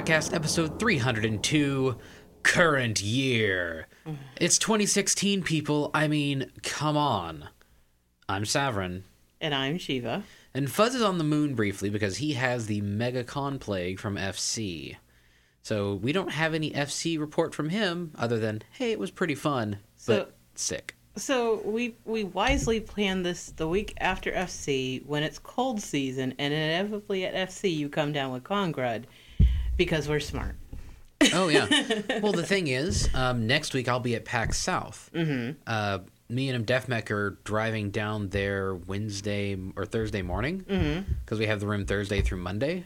Podcast, episode 302, current year. It's 2016, people. I mean, come on. I'm Savrin. And I'm Shiva. And Fuzz is on the moon briefly because he has the MegaCon plague from FC. So we don't have any FC report from him other than, hey, it was pretty fun, but sick. So we wisely planned this the week after FC when it's cold season, and inevitably at FC you come down with Congrud because we're smart. Oh, yeah. Well, the thing is, next week I'll be at PAX South. Mm-hmm. Me and Defmech are driving down there Wednesday or Thursday morning because we have the room Thursday through Monday.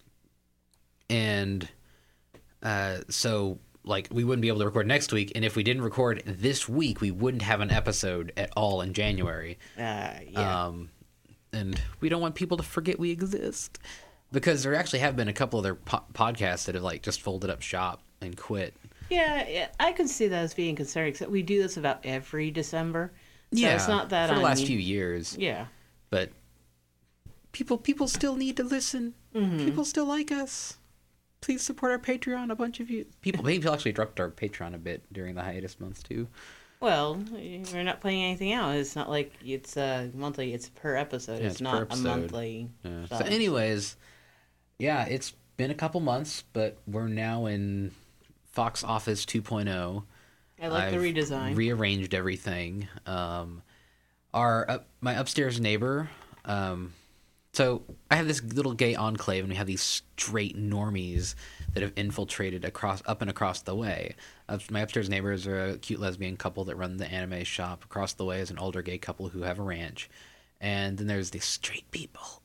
And so, like, we wouldn't be able to record next week. And if we didn't record this week, we wouldn't have an episode at all in January. Yeah. And we don't want people to forget we exist. Because there actually have been a couple other podcasts that have, like, just folded up shop and quit. Yeah, I can see that as being concerning, except we do this about every December. So it's not that for the last few years. Yeah. But people still need to listen. Mm-hmm. People still like us. Please support our Patreon, a bunch of you. People actually dropped our Patreon a bit during the hiatus months, too. Well, we're not playing anything out. It's not like it's monthly. It's per episode. Yeah, it's not a monthly. Yeah. So anyways, yeah, it's been a couple months, but we're now in Fox Office 2.0. I like the redesign. Rearranged everything. My upstairs neighbor... So I have this little gay enclave, and we have these straight normies that have infiltrated up and across the way. My upstairs neighbors are a cute lesbian couple that run the anime shop. Across the way is an older gay couple who have a ranch. And then there's these straight people.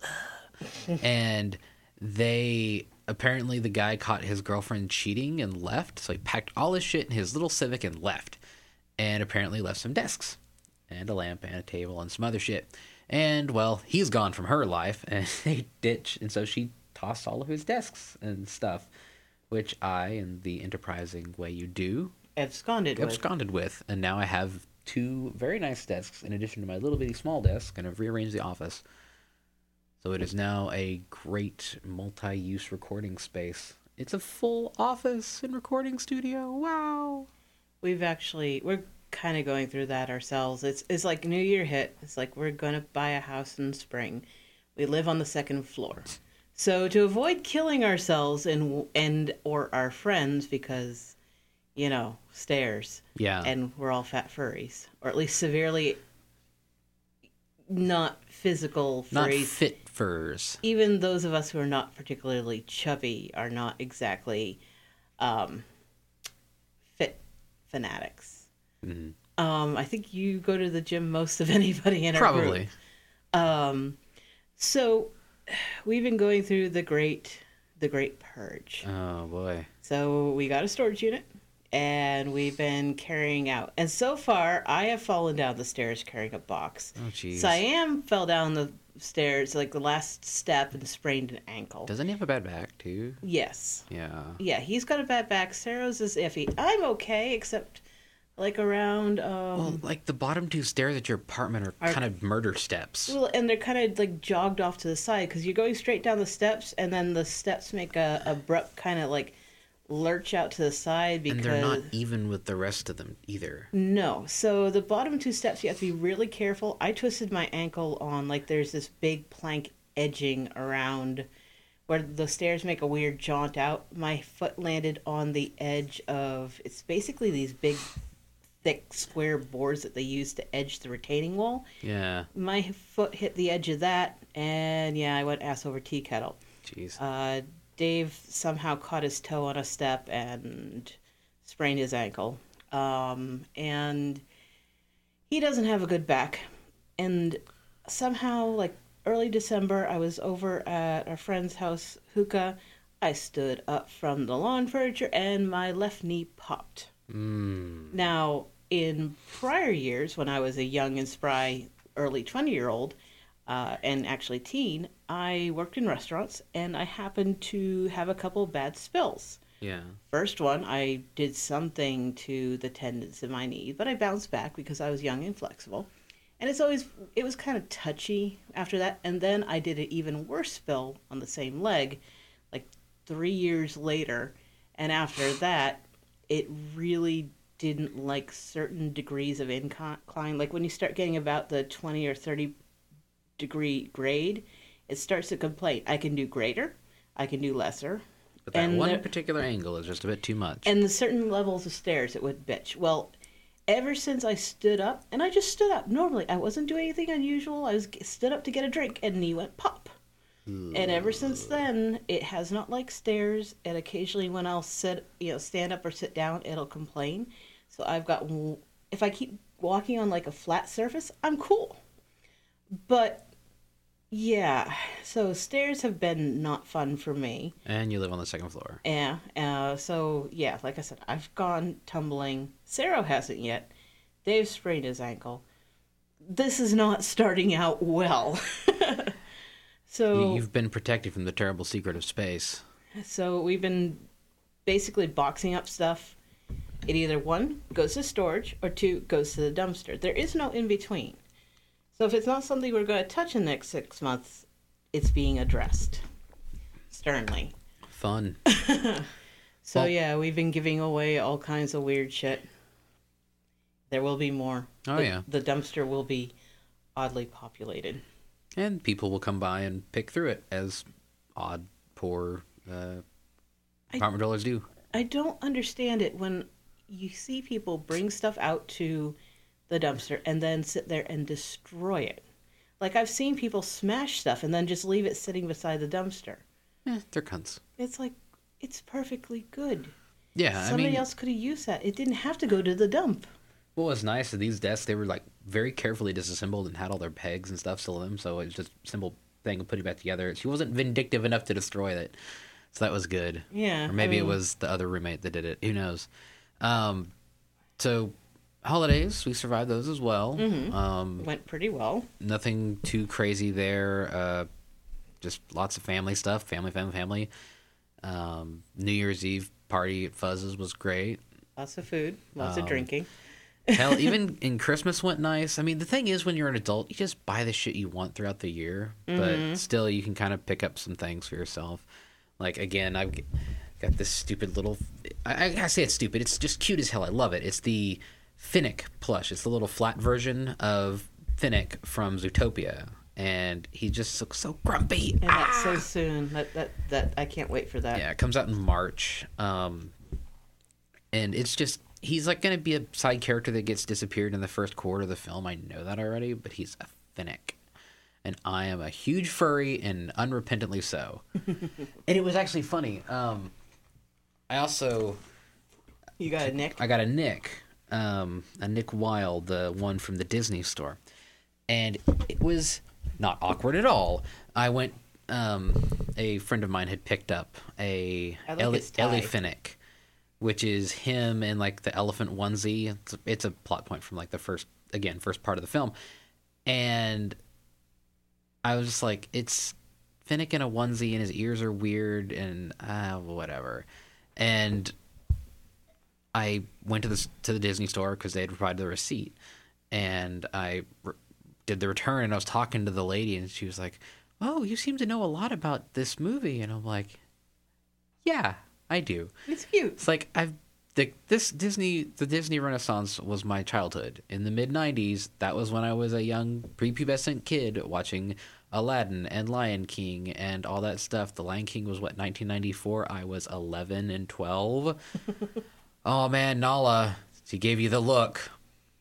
And apparently the guy caught his girlfriend cheating and left. So he packed all his shit in his little Civic and left. And apparently left some desks and a lamp and a table and some other shit. And, well, he's gone from her life, and they ditch, and so she tossed all of his desks and stuff, which I, in the enterprising way you do, absconded with. And now I have two very nice desks, in addition to my little bitty small desk, and I've rearranged the office. So it is now a great multi-use recording space. It's a full office and recording studio. Wow! We're kind of going through that ourselves. It's like New Year hit. It's like we're going to buy a house in spring. We live on the second floor. So to avoid killing ourselves and or our friends because, stairs. Yeah. And we're all fat furries. Or at least severely not physical furries. Not fit furs. Even those of us who are not particularly chubby are not exactly fit fanatics. Mm-hmm. I think you go to the gym most of anybody in our group. Probably. So we've been going through the great purge. Oh boy. So we got a storage unit and we've been carrying out. And so far I have fallen down the stairs carrying a box. Oh jeez. Siam fell down the stairs like the last step and sprained an ankle. Doesn't he have a bad back too? Yes. Yeah. Yeah, he's got a bad back. Sarah's is iffy. I'm okay except like around well, like the bottom two stairs at your apartment are kind of murder steps. Well, and they're kind of like jogged off to the side because you're going straight down the steps, and then the steps make a abrupt kind of like lurch out to the side because... And they're not even with the rest of them either. No. So the bottom two steps, you have to be really careful. I twisted my ankle on, like, there's this big plank edging around where the stairs make a weird jaunt out. My foot landed on the edge of... It's basically these big... thick square boards that they use to edge the retaining wall. Yeah. My foot hit the edge of that, and I went ass over tea kettle. Jeez. Dave somehow caught his toe on a step and sprained his ankle. And he doesn't have a good back. And somehow, like early December, I was over at our friend's house, Hookah. I stood up from the lawn furniture, and my left knee popped. Now, in prior years, when I was a young and spry early 20-year-old, and actually teen, I worked in restaurants, and I happened to have a couple bad spills. Yeah. First one, I did something to the tendons in my knee, but I bounced back because I was young and flexible. And it was kind of touchy after that. And then I did an even worse spill on the same leg, like 3 years later, and after that, it really didn't like certain degrees of incline. Like when you start getting about the 20 or 30 degree grade, it starts to complain. I can do greater, I can do lesser. But that one particular angle is just a bit too much. And the certain levels of stairs, it would bitch. Well, ever since I stood up, and I just stood up normally, I wasn't doing anything unusual. I was stood up to get a drink, and knee went pop. And ever since then, it has not liked stairs. And occasionally, when I'll stand up or sit down, it'll complain. So I've got, if I keep walking on like a flat surface, I'm cool. But yeah, so stairs have been not fun for me. And you live on the second floor. Yeah. So yeah, like I said, I've gone tumbling. Sarah hasn't yet. Dave sprained his ankle. This is not starting out well. So you've been protected from the terrible secret of space. So we've been basically boxing up stuff. It either one goes to storage or two goes to the dumpster. There is no in between. So if it's not something we're going to touch in the next 6 months, it's being addressed sternly. Fun. So yeah, we've been giving away all kinds of weird shit. There will be more. Oh yeah. The dumpster will be oddly populated. And people will come by and pick through it, as odd, poor apartment dwellers do. I don't understand it when you see people bring stuff out to the dumpster and then sit there and destroy it. Like, I've seen people smash stuff and then just leave it sitting beside the dumpster. They're cunts. It's like, it's perfectly good. Yeah, Somebody else could have used that. It didn't have to go to the dump. What was nice is these desks, they were like very carefully disassembled and had all their pegs and stuff still in them, so it was just a simple thing of putting it back together. She wasn't vindictive enough to destroy it, so that was good. Yeah. Or maybe it was the other roommate that did it. Who knows? So holidays, we survived those as well. Mm-hmm. Went pretty well. Nothing too crazy there. Just lots of family stuff. Family. New Year's Eve party at Fuzz's was great. Lots of food. Lots of drinking. Hell, even in Christmas went nice. I mean, the thing is, when you're an adult, you just buy the shit you want throughout the year. But still, you can kind of pick up some things for yourself. Like, again, I've got this stupid little... I say it's stupid. It's just cute as hell. I love it. It's the Finnick plush. It's the little flat version of Finnick from Zootopia. And he just looks so grumpy. And that's so soon. That I can't wait for that. Yeah, it comes out in March. And it's just... He's like going to be a side character that gets disappeared in the first quarter of the film. I know that already, but he's a Finnick. And I am a huge furry, and unrepentantly so. And it was actually funny. I also... You got a Nick? I got a Nick. A Nick Wilde, the one from the Disney store. And it was not awkward at all. I went... a friend of mine had picked up a Ellie Finnick, which is him in like the elephant onesie. It's a plot point from like the first part of the film. And I was just like, it's Finnick in a onesie and his ears are weird and whatever. And I went to the Disney store because they had provided the receipt. And I did the return and I was talking to the lady and she was like, "Oh, you seem to know a lot about this movie." And I'm like, "Yeah, I do." It's cute. It's like the Disney Renaissance was my childhood. In the mid-90s, that was when I was a young prepubescent kid watching Aladdin and Lion King and all that stuff. The Lion King was 1994. I was 11 and 12. Oh man, Nala, she gave you the look.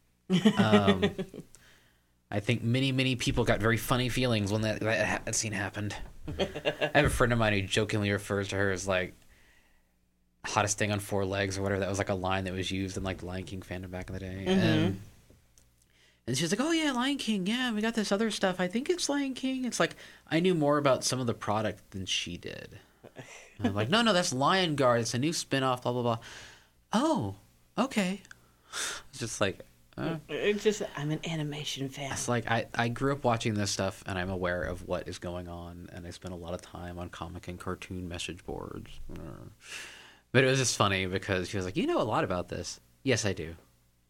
I think many people got very funny feelings when that scene happened. I have a friend of mine who jokingly refers to her as like hottest thing on four legs or whatever. That was like a line that was used in like the Lion King fandom back in the day. Mm-hmm. And she's like, "Oh yeah, Lion King. Yeah, we got this other stuff. I think it's Lion King." It's like I knew more about some of the product than she did. And I'm like, no, that's Lion Guard. It's a new spinoff. Blah blah blah. Oh, okay. It's just like. It's just I'm an animation fan. It's like I grew up watching this stuff and I'm aware of what is going on and I spend a lot of time on comic and cartoon message boards. But it was just funny because she was like, "You know a lot about this." Yes, I do.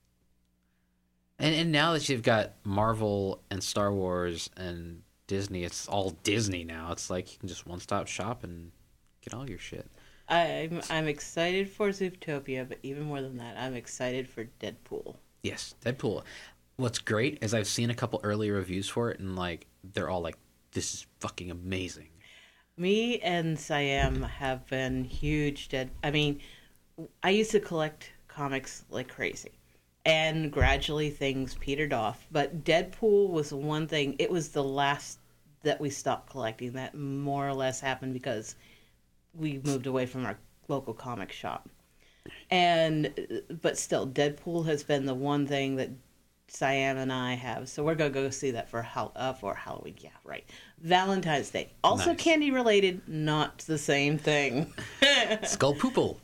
And now that you've got Marvel and Star Wars and Disney, it's all Disney now. It's like you can just one-stop shop and Get all your shit. I'm excited for Zootopia, but even more than that, I'm excited for Deadpool. Yes, Deadpool. What's great is I've seen a couple early reviews for it, and like they're all like, "This is fucking amazing." Me and Siam have been huge I mean, I used to collect comics like crazy, and gradually things petered off. But Deadpool was one thing. It was the last that we stopped collecting. That more or less happened because we moved away from our local comic shop. But still, Deadpool has been the one thing that Siam and I have. So we're gonna go see that for Halloween. Yeah, right. Valentine's Day, also Nice. candy related, not the same thing. Skull Poople.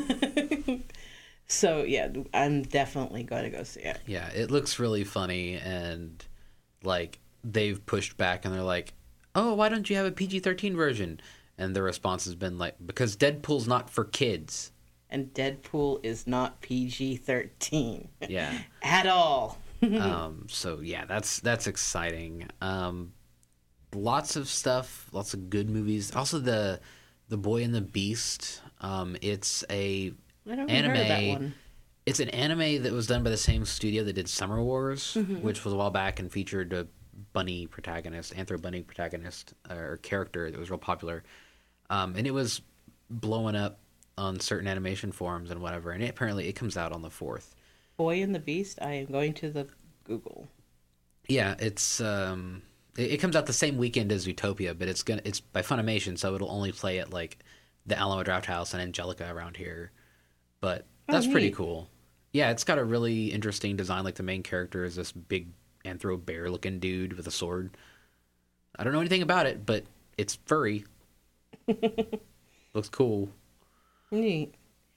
So yeah, I'm definitely going to go see it. Yeah, it looks really funny, and like they've pushed back, and they're like, "Oh, why don't you have a PG-13 version?" And the response has been like, "Because Deadpool's not for kids." And Deadpool is not PG-13. Yeah. At all. So yeah, that's exciting. Lots of stuff, lots of good movies. Also, the Boy and the Beast. It's a I don't anime. remember that one. It's an anime that was done by the same studio that did Summer Wars, Mm-hmm. which was a while back and featured a bunny protagonist, anthro bunny protagonist or character that was real popular. And it was blowing up on certain animation forums and whatever. And apparently, it comes out on the 4th. Boy and the Beast. I am going to the Google. Yeah, it's it comes out the same weekend as Zootopia, but it's by Funimation, so it'll only play at like the Alamo Draft House and Angelica around here. But that's pretty neat. cool. Yeah, it's got a really interesting design. Like the main character is this big anthro bear looking dude with a sword. I don't know anything about it, but it's furry. Looks cool. Neat.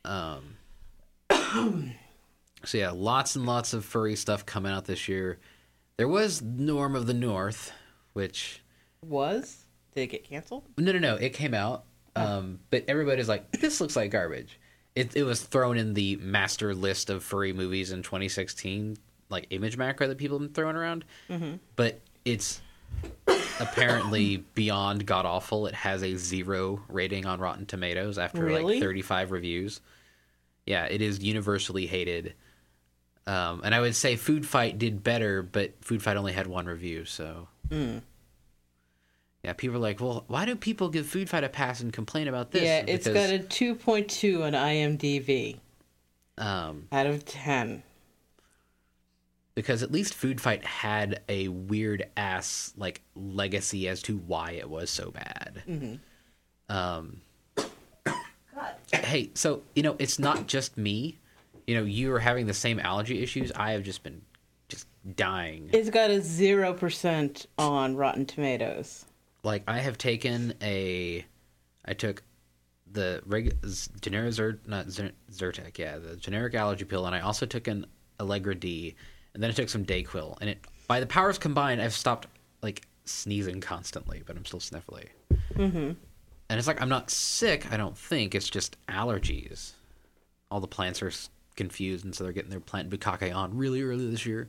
So yeah, lots and lots of furry stuff coming out this year. There was Norm of the North, which Did it get canceled? no, it came out. But everybody's like, this looks like garbage. It was thrown in the master list of furry movies in 2016, like Image Macro that people have been throwing around. Mm-hmm. But it's apparently beyond god awful. It has a 0 rating on Rotten Tomatoes after Really? like 35 reviews. Yeah, it is universally hated. And I would say Food Fight did better, but Food Fight only had 1 review, so. Yeah, people are like, well, why do people give Food Fight a pass and complain about this? Yeah, it's Because, got a 2.2 on IMDb um, out of 10. because at least Food Fight had a weird ass like legacy as to why it was so bad. Hey, so it's not just me. You are having the same allergy issues. I have just been dying. It's got a 0% on Rotten Tomatoes. Like I have taken I took the generic Zyrtec, yeah, the generic allergy pill, and I also took an Allegra D, and then I took some Dayquil, and by the powers combined, I've stopped like sneezing constantly, but I'm still sniffly. Mm-hmm. And it's like I'm not sick. I don't think it's just allergies. All the plants are confused, and so they're getting their plant bukkake on really early this year.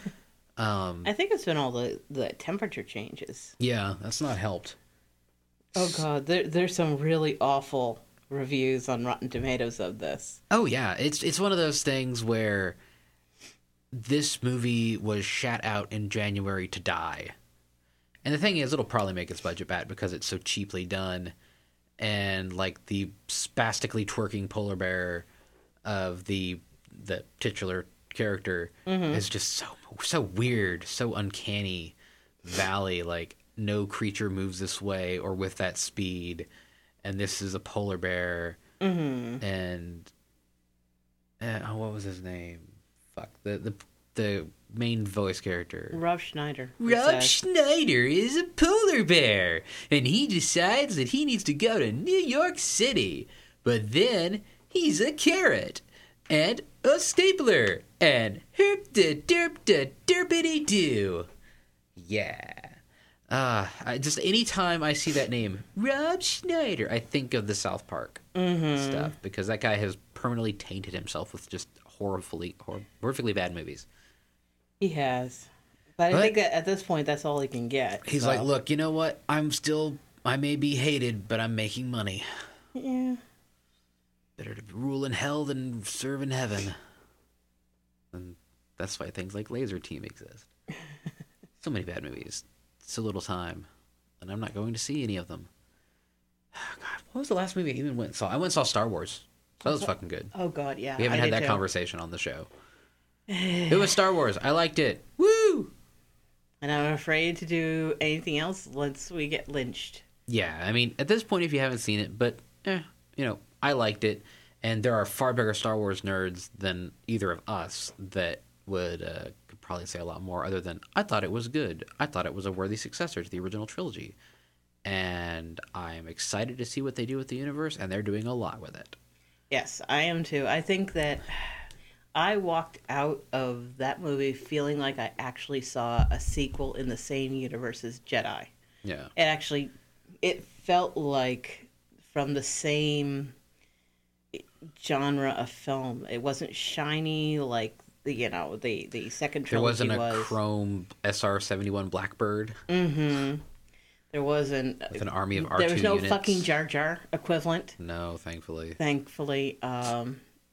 I think it's been all the temperature changes. Yeah, that's not helped. Oh god, there's some really awful reviews on Rotten Tomatoes of this. Oh yeah, it's one of those things where this movie was shat out in January to die. And the thing is, it'll probably make its budget back because it's so cheaply done. And like the spastically twerking polar bear of the titular character is just so weird, so uncanny valley. Like no creature moves this way or with that speed, and this is a polar bear. And what was his name? Fuck the main voice character. Rob Schneider. Rob Schneider is a polar bear, and he decides that he needs to go to New York City. But then he's a carrot and a stapler and herp da derp da derpity doo. Yeah. Just anytime I see that name, Rob Schneider, I think of the South Park stuff because that guy has permanently tainted himself with just horrifically bad movies. He has. But I think that at this point, that's all he can get. He's like, look, you know what? I may be hated, but I'm making money. Yeah. Better to rule in hell than serve in heaven. And that's why things like Laser Team exist. So many bad movies, so little time, and I'm not going to see any of them. God, what was the last movie I even went and saw? I went and saw Star Wars. That was fucking good. Oh God, yeah. We haven't I had did that too. conversation on the show. It was Star Wars. I liked it. Woo! And I'm afraid to do anything else once we get lynched. Yeah, I mean, at this point, if you haven't seen it, but, I liked it. And there are far bigger Star Wars nerds than either of us that would could probably say a lot more other than, I thought it was good. I thought it was a worthy successor to the original trilogy. And I'm excited to see what they do with the universe, and they're doing a lot with it. Yes, I am too. I think that I walked out of that movie feeling like I actually saw a sequel in the same universe as Jedi. Yeah. It felt like from the same genre of film. It wasn't shiny like the second There trilogy wasn't a was. chrome SR-71 Blackbird Mm-hmm. There wasn't with an army of R2 There was no units. fucking Jar Jar equivalent. No, thankfully. Thankfully, I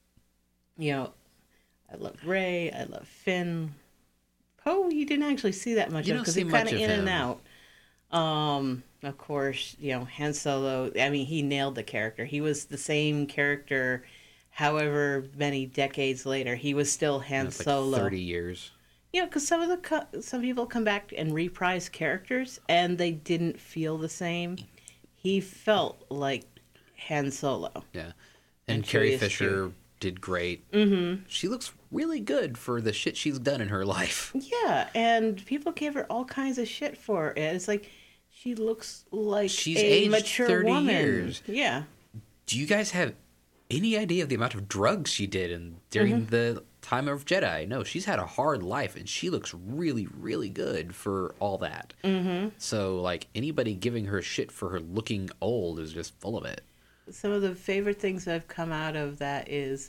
love Rey. I love Finn. Poe, you didn't actually see that much You of don't because see he's kind much of of in and him. out. Of course, Han Solo. I mean, he nailed the character. He was the same character, however many decades later. He was still Han It's like Solo. 30 years. Because some people come back and reprise characters, and they didn't feel the same. He felt like Han Solo. Yeah. And And Carrie Curious Fisher George. did great. Mm-hmm. She looks really good for the shit she's done in her life. Yeah, and people gave her all kinds of shit for it. It's like she looks like She's a aged mature 30 woman. years. Yeah. Do you guys have any idea of the amount of drugs she did during the time of Jedi? No, she's had a hard life, and she looks really, really good for all that. Mm-hmm. So, like, anybody giving her shit for her looking old is just full of it. Some of the favorite things that have come out of that is,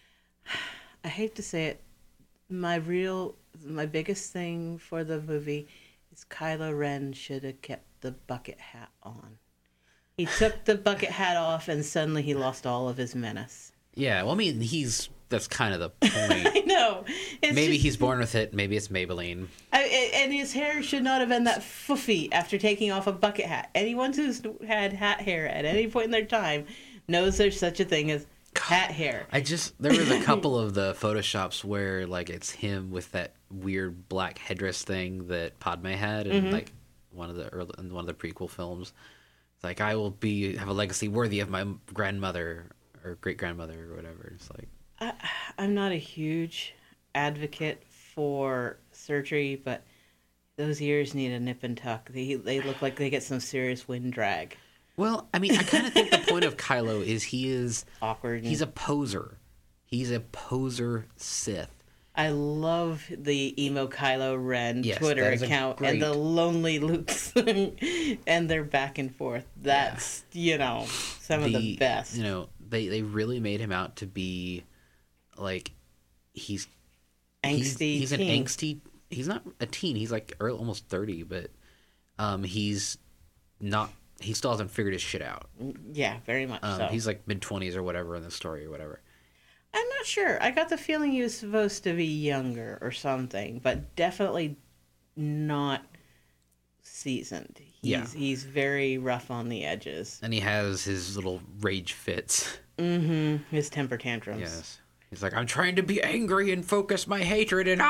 I hate to say it, my biggest thing for the movie is Kylo Ren should have kept the bucket hat on. He took the bucket hat off, and suddenly he lost all of his menace. Yeah, well, I mean, that's kind of the point. I know. It's Maybe just- he's born with it. Maybe it's Maybelline. And his hair should not have been that foofy after taking off a bucket hat. Anyone who's had hat hair at any point in their time knows there's such a thing as hat hair. There was a couple of the photoshops where, like, it's him with that weird black headdress thing that Padme had in, like, one of the prequel films. It's like, I will have a legacy worthy of my grandmother or great grandmother or whatever. It's like, I'm not a huge advocate for surgery, but those ears need a nip and tuck. They look like they get some serious wind drag. well, I mean, I kind of think the point of Kylo is Awkward. he's a poser. He's a poser Sith. I love the emo Kylo Ren Yes, Twitter that is a account great- and the lonely Luke's and their back and forth. That's some of the best. They really made him out to be like he's Angsty He's an teen. angsty. He's not a teen. He's like almost 30, but he's not. He still hasn't figured his shit out. Yeah, very much so. He's like mid-20s or whatever in the story or whatever. I'm not sure. I got the feeling he was supposed to be younger or something, but definitely not seasoned. He's very rough on the edges. And he has his little rage fits. His temper tantrums. Yes. He's like, I'm trying to be angry and focus my hatred and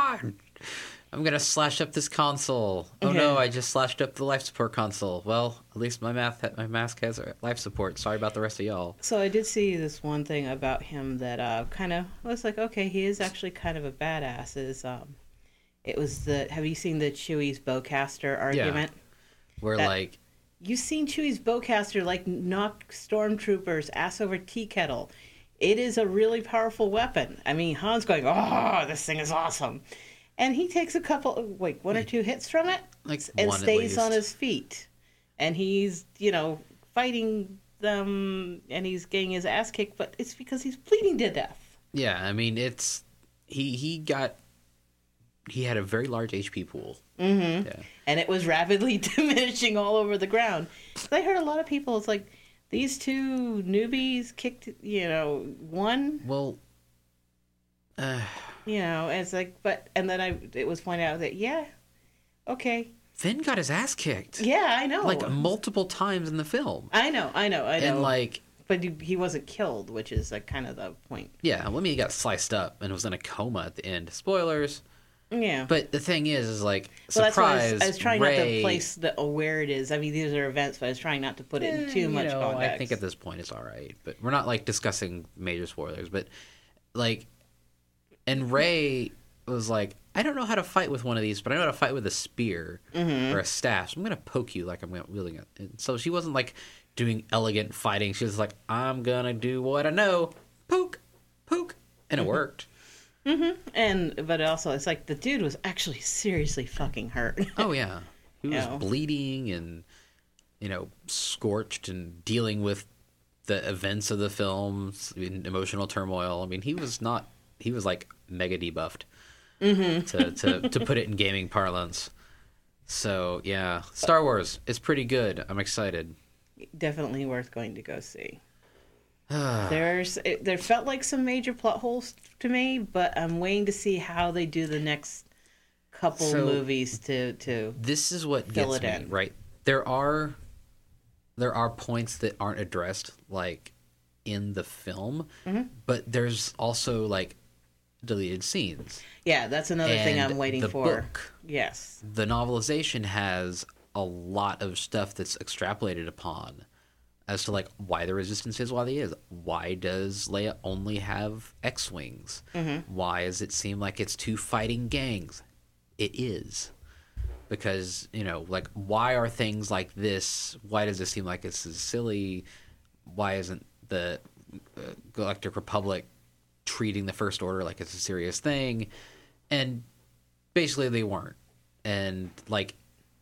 I'm gonna slash up this console. Oh no, I just slashed up the life support console. Well, at least my mask has life support. Sorry about the rest of y'all. So I did see this one thing about him that kind of was like, okay, he is actually kind of a badass. It was have you seen the Chewie's bowcaster argument? Where That- like You've seen Chewie's bowcaster like knock stormtroopers ass over tea kettle. It is a really powerful weapon. I mean, Han's going, oh, this thing is awesome. And he takes one or two hits from it Like and one at stays on least. his feet. And he's, fighting them and he's getting his ass kicked, but it's because he's bleeding to death. Yeah, I mean it's he had a very large HP pool. Mm-hmm. Yeah. And it was rapidly diminishing all over the ground. I heard a lot of people, it's like, these two newbies kicked, one, Well, it's like, and then it was pointed out that, yeah, okay. Finn got his ass kicked. Yeah, I know. Like multiple times in the film. I know. And like, but he wasn't killed, which is like kind of the point. yeah, well, I mean, he got sliced up and was in a coma at the end. Spoilers. Yeah. But the thing is like, well, surprise, that's why I was trying Rey, not to place where it is. I mean, these are events, but I was trying not to put it in too much context. I think at this point it's all right. But we're not like discussing major spoilers. But like, and Rey was like, I don't know how to fight with one of these, but I know how to fight with a spear or a staff. So I'm going to poke you like I'm wielding it. And so she wasn't like doing elegant fighting. She was like, I'm going to do what I know. Poke, poke. And it worked. But also, it's like the dude was actually seriously fucking hurt. Oh, yeah. He was bleeding and, scorched and dealing with the events of the film, emotional turmoil. I mean, he was like mega debuffed. To put it in gaming parlance. So yeah, Star Wars is pretty good. I'm excited. Definitely worth going to go see. There felt like some major plot holes to me, but I'm waiting to see how they do the next couple movies to. This is what fill gets it me in. right. There are points that aren't addressed like in the film, but there's also like deleted scenes. Yeah, that's another thing I'm waiting the for. Book, yes. the novelization has a lot of stuff that's extrapolated upon as to like why the Resistance is why they is. Why does Leia only have X-wings? Why does it seem like it's two fighting gangs? It is. Because, like, why are things like this? Why does it seem like this is silly? Why isn't the Galactic Republic treating the First Order like it's a serious thing? And basically they weren't. And like,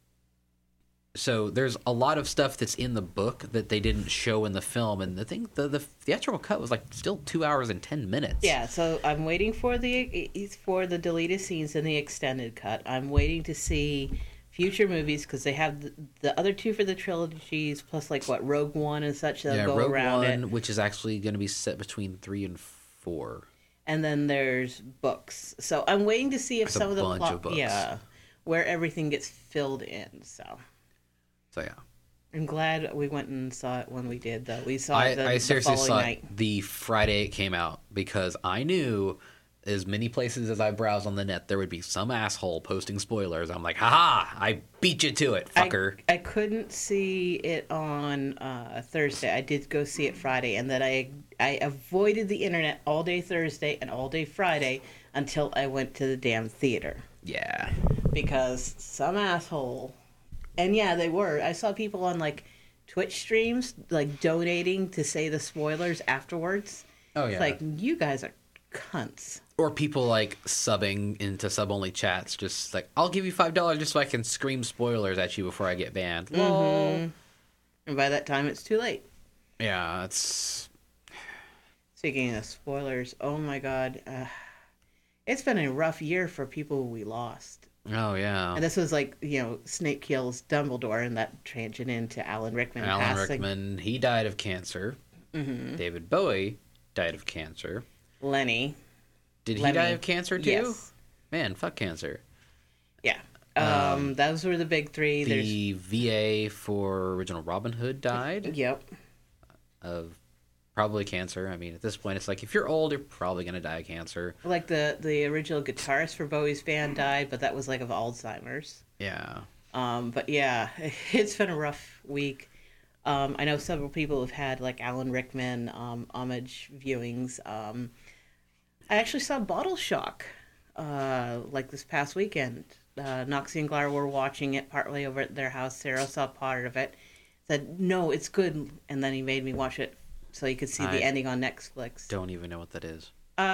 so there's a lot of stuff that's in the book that they didn't show in the film, and the theatrical cut was like still 2 hours and 10 minutes. Yeah, so I'm waiting for the deleted scenes in the extended cut. I'm waiting to see future movies because they have the other two for the trilogies, plus like Rogue One and such that go Rogue around One, it. which is actually going to be set between 3 and 4. And then there's books. So I'm waiting to see if some of the bunch plot, of books. yeah, where everything gets filled in. So yeah, I'm glad we went and saw it when we did. Though we saw it I seriously the following saw night. it the Friday it came out because I knew as many places as I browsed on the net there would be some asshole posting spoilers. I'm like, haha, I beat you to it, fucker. I couldn't see it on Thursday. I did go see it Friday, and then I avoided the internet all day Thursday and all day Friday until I went to the damn theater. Yeah. Because some asshole, and yeah, they were. I saw people on like Twitch streams like donating to say the spoilers afterwards. Oh yeah. It's like, you guys are cunts. Or people like subbing into sub-only chats, just like, I'll give you $5 just so I can scream spoilers at you before I get banned. Lol. And by that time, it's too late. Yeah, it's... Speaking of spoilers, oh my god. It's been a rough year for people we lost. Oh, yeah. And this was like, Snape kills Dumbledore, and that transitioned into Alan Rickman passing. Rickman, he died of cancer. David Bowie died of cancer. Lenny. Did he die of cancer too? Yes. Man, fuck cancer. Yeah. Those were the big three. The VA for original Robin Hood died. Yep. Of probably cancer. I mean, at this point, it's like, if you're old, you're probably going to die of cancer. Like the original guitarist for Bowie's band died, but that was like of Alzheimer's. Yeah. But yeah, it's been a rough week. I know several people have had like Alan Rickman homage viewings. I actually saw Bottle Shock like this past weekend. Noxie and Glar were watching it partly over at their house. Sarah saw part of it. Said, no, it's good. And then he made me watch it so you could see the ending on Netflix. Don't even know what that is.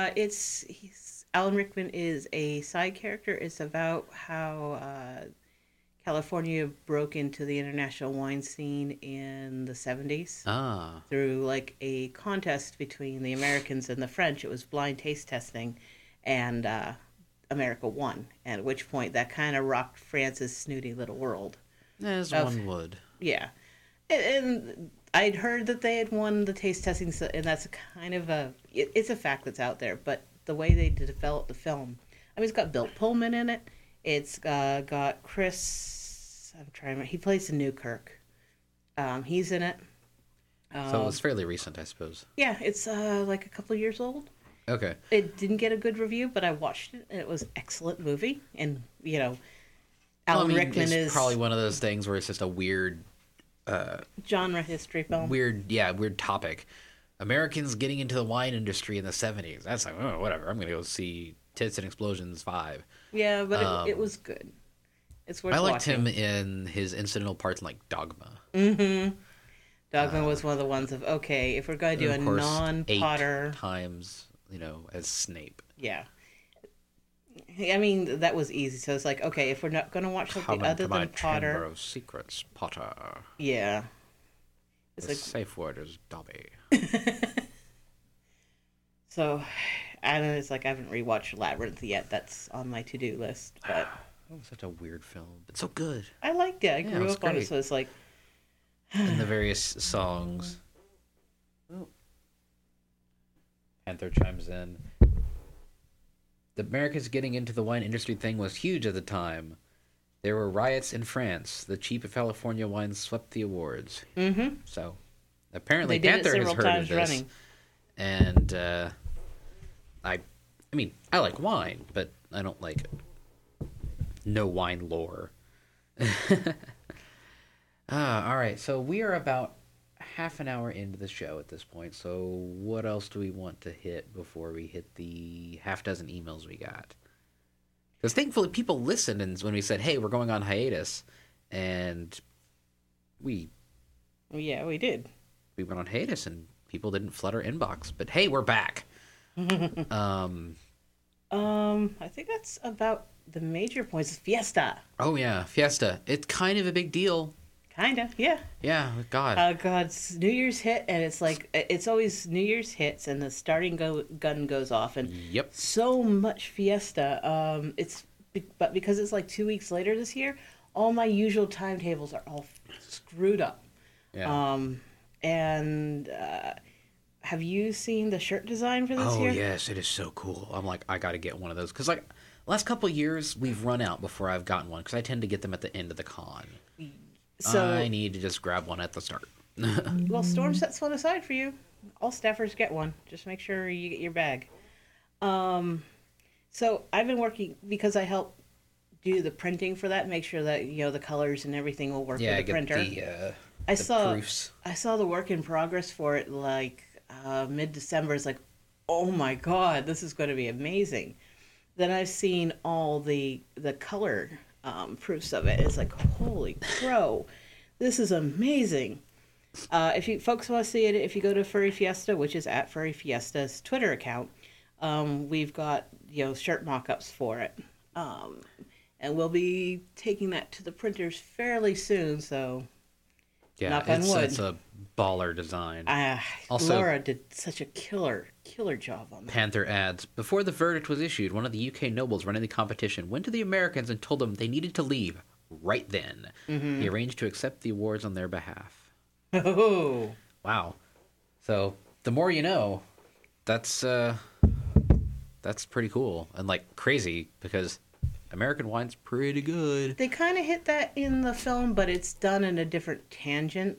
Alan Rickman is a side character. It's about how California broke into the international wine scene in the 70s. Through like a contest between the Americans and the French. It was blind taste testing, and America won. And at which point that kind of rocked France's snooty little world. As one would. Yeah. And I'd heard that they had won the taste testing, and that's kind of it's a fact that's out there. But the way they developed the film, I mean, it's got Bill Pullman in it. It's got Chris. I'm trying to remember. He plays the Newkirk. He's in it. So it was fairly recent, I suppose. Yeah, it's like a couple of years old. Okay. It didn't get a good review, but I watched it, and it was an excellent movie. And, Alan Rickman it's is probably one of those things where it's just a weird genre history film. weird topic. Americans getting into the wine industry in the 70s. That's like, oh, whatever. I'm going to go see Tits and Explosions 5. Yeah, but it was good. It's worth I liked watching. him in his incidental parts in, like, Dogma. Mm-hmm. Dogma was one of the ones of, okay, if we're going to do a Of course, non-Potter... 8 times, as Snape. Yeah. I mean, that was easy. So it's like, okay, if we're not going to watch something Come other into my than Potter... chamber of secrets, Potter. Yeah. It's The like, safe word is Dobby. so, I don't know, it's like I haven't rewatched Labyrinth yet. That's on my to-do list. But That was such a weird film, but so good. I liked it. I Yeah, it grew was up on it, great. so it's like... And the various songs. Oh. Panther chimes in. The Americans getting into the wine industry thing was huge at the time. There were riots in France. The cheap California wines swept the awards. Mm-hmm. So, apparently They did it Panther has several heard of times this. running. And I mean, I like wine, but I don't like no wine lore. All right, so we are about half an hour into the show at this point. So what else do we want to hit before we hit the half dozen emails we got? Because thankfully people listened, and when we said, "Hey, we're going on hiatus," and we Yeah, we did. went on hiatus, and people didn't flood our inbox. But hey, we're back. I think that's about the major points. Fiesta. Oh yeah, Fiesta. It's kind of a big deal. Kinda, yeah. Yeah, God. God, it's New Year's hit, and it's like, it's always New Year's hits, and the starting gun goes off, and Yep. so much Fiesta. But because it's like 2 weeks later this year, all my usual timetables are all screwed up. Yeah. And have you seen the shirt design for this Oh year? yes, it is so cool. I'm like, I got to get one of those because like last couple of years we've run out before I've gotten one because I tend to get them at the end of the con. So I need to just grab one at the start. well, Storm sets one aside for you. All staffers get one. Just make sure you get your bag. So I've been working because I help do the printing for that. Make sure that the colors and everything will work Yeah, with the get printer. the saw proofs. I saw the work in progress for it like mid-December. It's like, oh my god, this is going to be amazing. Then I've seen all the color proofs of it. It's like, holy crow, this is amazing. If you folks want to see it, if you go to Furry Fiesta, which is at Furry Fiesta's Twitter account, we've got shirt mock-ups for it, and we'll be taking that to the printers fairly soon. So Yeah, knock on wood. it's a baller design. Also, Laura did such a killer job on that. Panther adds, before the verdict was issued, one of the UK nobles running the competition went to the Americans and told them they needed to leave right then. Mm-hmm. He arranged to accept the awards on their behalf. Oh, Wow. So, the more you know, that's pretty cool and like crazy because American wine's pretty good. they kind of hit that in the film, but it's done in a different tangent.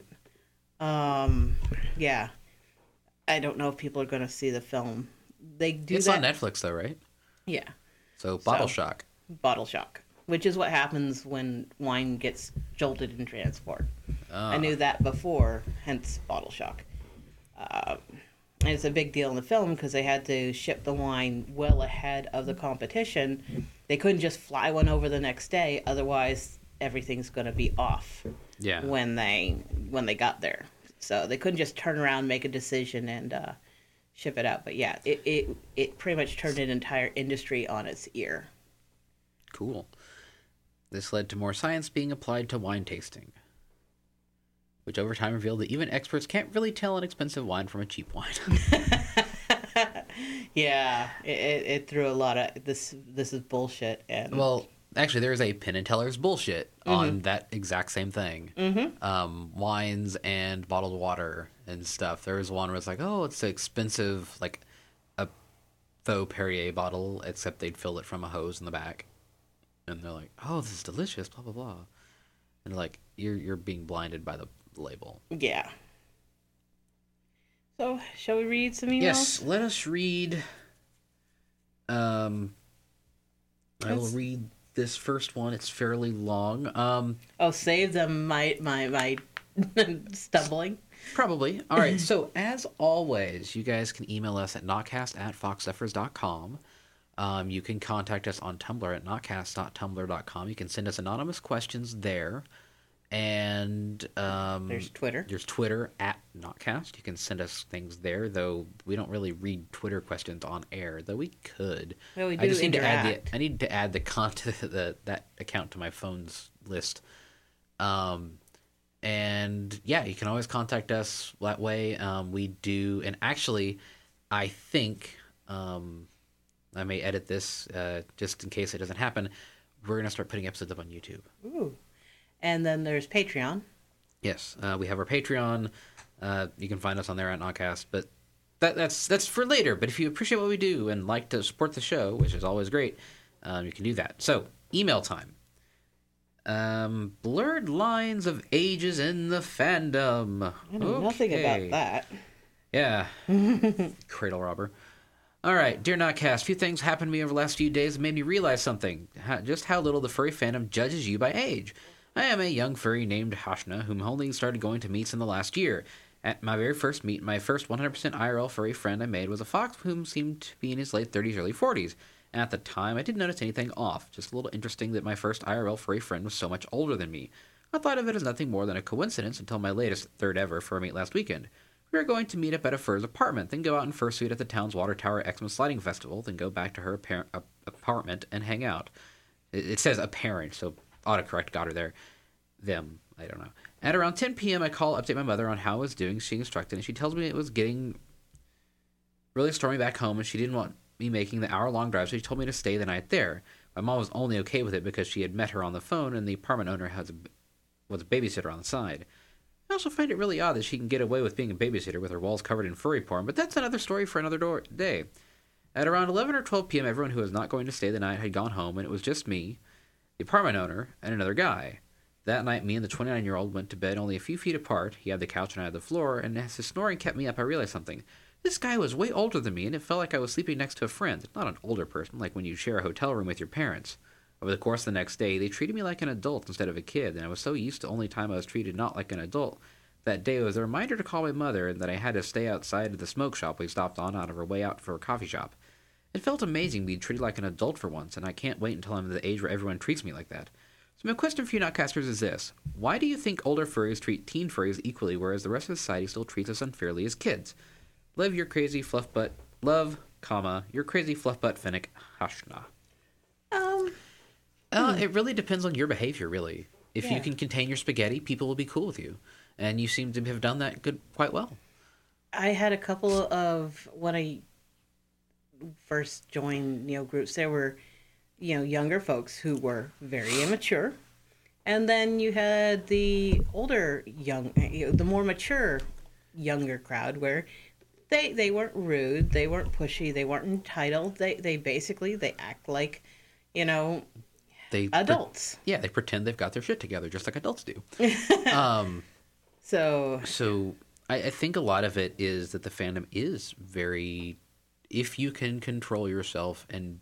Yeah. I don't know if people are going to see the film. They do It's that. on Netflix though, right? Yeah. So, Bottle So- Shock. Bottle shock, which is what happens when wine gets jolted in transport. I knew that before, hence bottle shock. And it's a big deal in the film because they had to ship the wine well ahead of the competition. They couldn't just fly one over the next day, otherwise everything's going to be off Yeah. when they got there. So they couldn't just turn around, make a decision, and ship it out. But yeah, it pretty much turned an entire industry on its ear. Cool. This led to more science being applied to wine tasting, which over time revealed that even experts can't really tell an expensive wine from a cheap wine. Yeah, it threw a lot of this is bullshit. And Well, actually, there's a Penn and Teller's bullshit on that exact same thing. Wines and bottled water and stuff. There was one where it's like, oh, it's expensive, like a faux Perrier bottle, except they'd fill it from a hose in the back. And they're like, oh, this is delicious, blah, blah, blah. And they're like, you're being blinded by the label. Yeah. So, shall we read some emails? Yes, let us read. I will read this first one. It's fairly long. Oh, save them my stumbling. Probably. All right. So as always, you guys can email us at notcast@foxzephyrs.com. You can contact us on Tumblr at notcast.tumblr.com. You can send us anonymous questions there. And there's Twitter. There's Twitter at Notcast. You can send us things there, though we don't really read Twitter questions on air, though we could. Well, we do I just interact. I need to add the content that account to my phone's list. And yeah, you can always contact us that way. We do, and actually, I think I may edit this just in case it doesn't happen. We're gonna start putting episodes up on YouTube. Ooh. And then there's Patreon. Yes, we have our Patreon. You can find us on there at Notcast, but that's for later. But if you appreciate what we do and like to support the show, which is always great, you can do that. So, email time. Blurred lines of ages in the fandom. I know nothing about that. Yeah. Cradle robber. All right, dear Notcast, a few things happened to me over the last few days that made me realize something. Just how little the furry fandom judges you by age. I am a young furry named Hashna, whom only started going to meets in the last year. At my very first meet, my first 100% IRL furry friend I made was a fox whom seemed to be in his late 30s, early 40s. And at the time, I didn't notice anything off. Just a little interesting that my first IRL furry friend was so much older than me. I thought of it as nothing more than a coincidence until my latest, third ever, fur meet last weekend. We were going to meet up at a fur's apartment, then go out in fursuit at the town's Water Tower Xmas Sliding Festival, then go back to her apartment and hang out. It says apparent, so autocorrect got her there. Them, I don't know. At around 10 p.m., I call update my mother on how I was doing. She instructed, and she tells me it was getting really stormy back home, and she didn't want me making the hour-long drive, so she told me to stay the night there. My mom was only okay with it because she had met her on the phone, and the apartment owner was a babysitter on the side. I also find it really odd that she can get away with being a babysitter with her walls covered in furry porn, but that's another story for another day. At around 11 or 12 p.m., everyone who was not going to stay the night had gone home, and it was just me, the apartment owner, and another guy. That night, me and the 29-year-old went to bed only a few feet apart. He had the couch and I had the floor, and as his snoring kept me up, I realized something. This guy was way older than me, and it felt like I was sleeping next to a friend, not an older person, like when you share a hotel room with your parents. Over the course of the next day, they treated me like an adult instead of a kid, and I was so used to only time I was treated not like an adult. That day was a reminder to call my mother, and that I had to stay outside of the smoke shop we stopped on out of our way out for a coffee shop. It felt amazing being treated like an adult for once, and I can't wait until I'm at the age where everyone treats me like that. So my question for you Notcasters is this. Why do you think older furries treat teen furries equally, whereas the rest of society still treats us unfairly as kids? Love your crazy fluff butt. Love, your crazy fluff butt Finnick Hashna. It really depends on your behavior, really. If you can contain your spaghetti, people will be cool with you. And you seem to have done that quite well. I had a couple of, when I first joined groups, there were younger folks who were very immature, and then you had the older the more mature younger crowd where they weren't rude, they weren't pushy, they weren't entitled, they basically act like adults. They pretend they've got their shit together just like adults do. So I think a lot of it is that the fandom is very, if you can control yourself and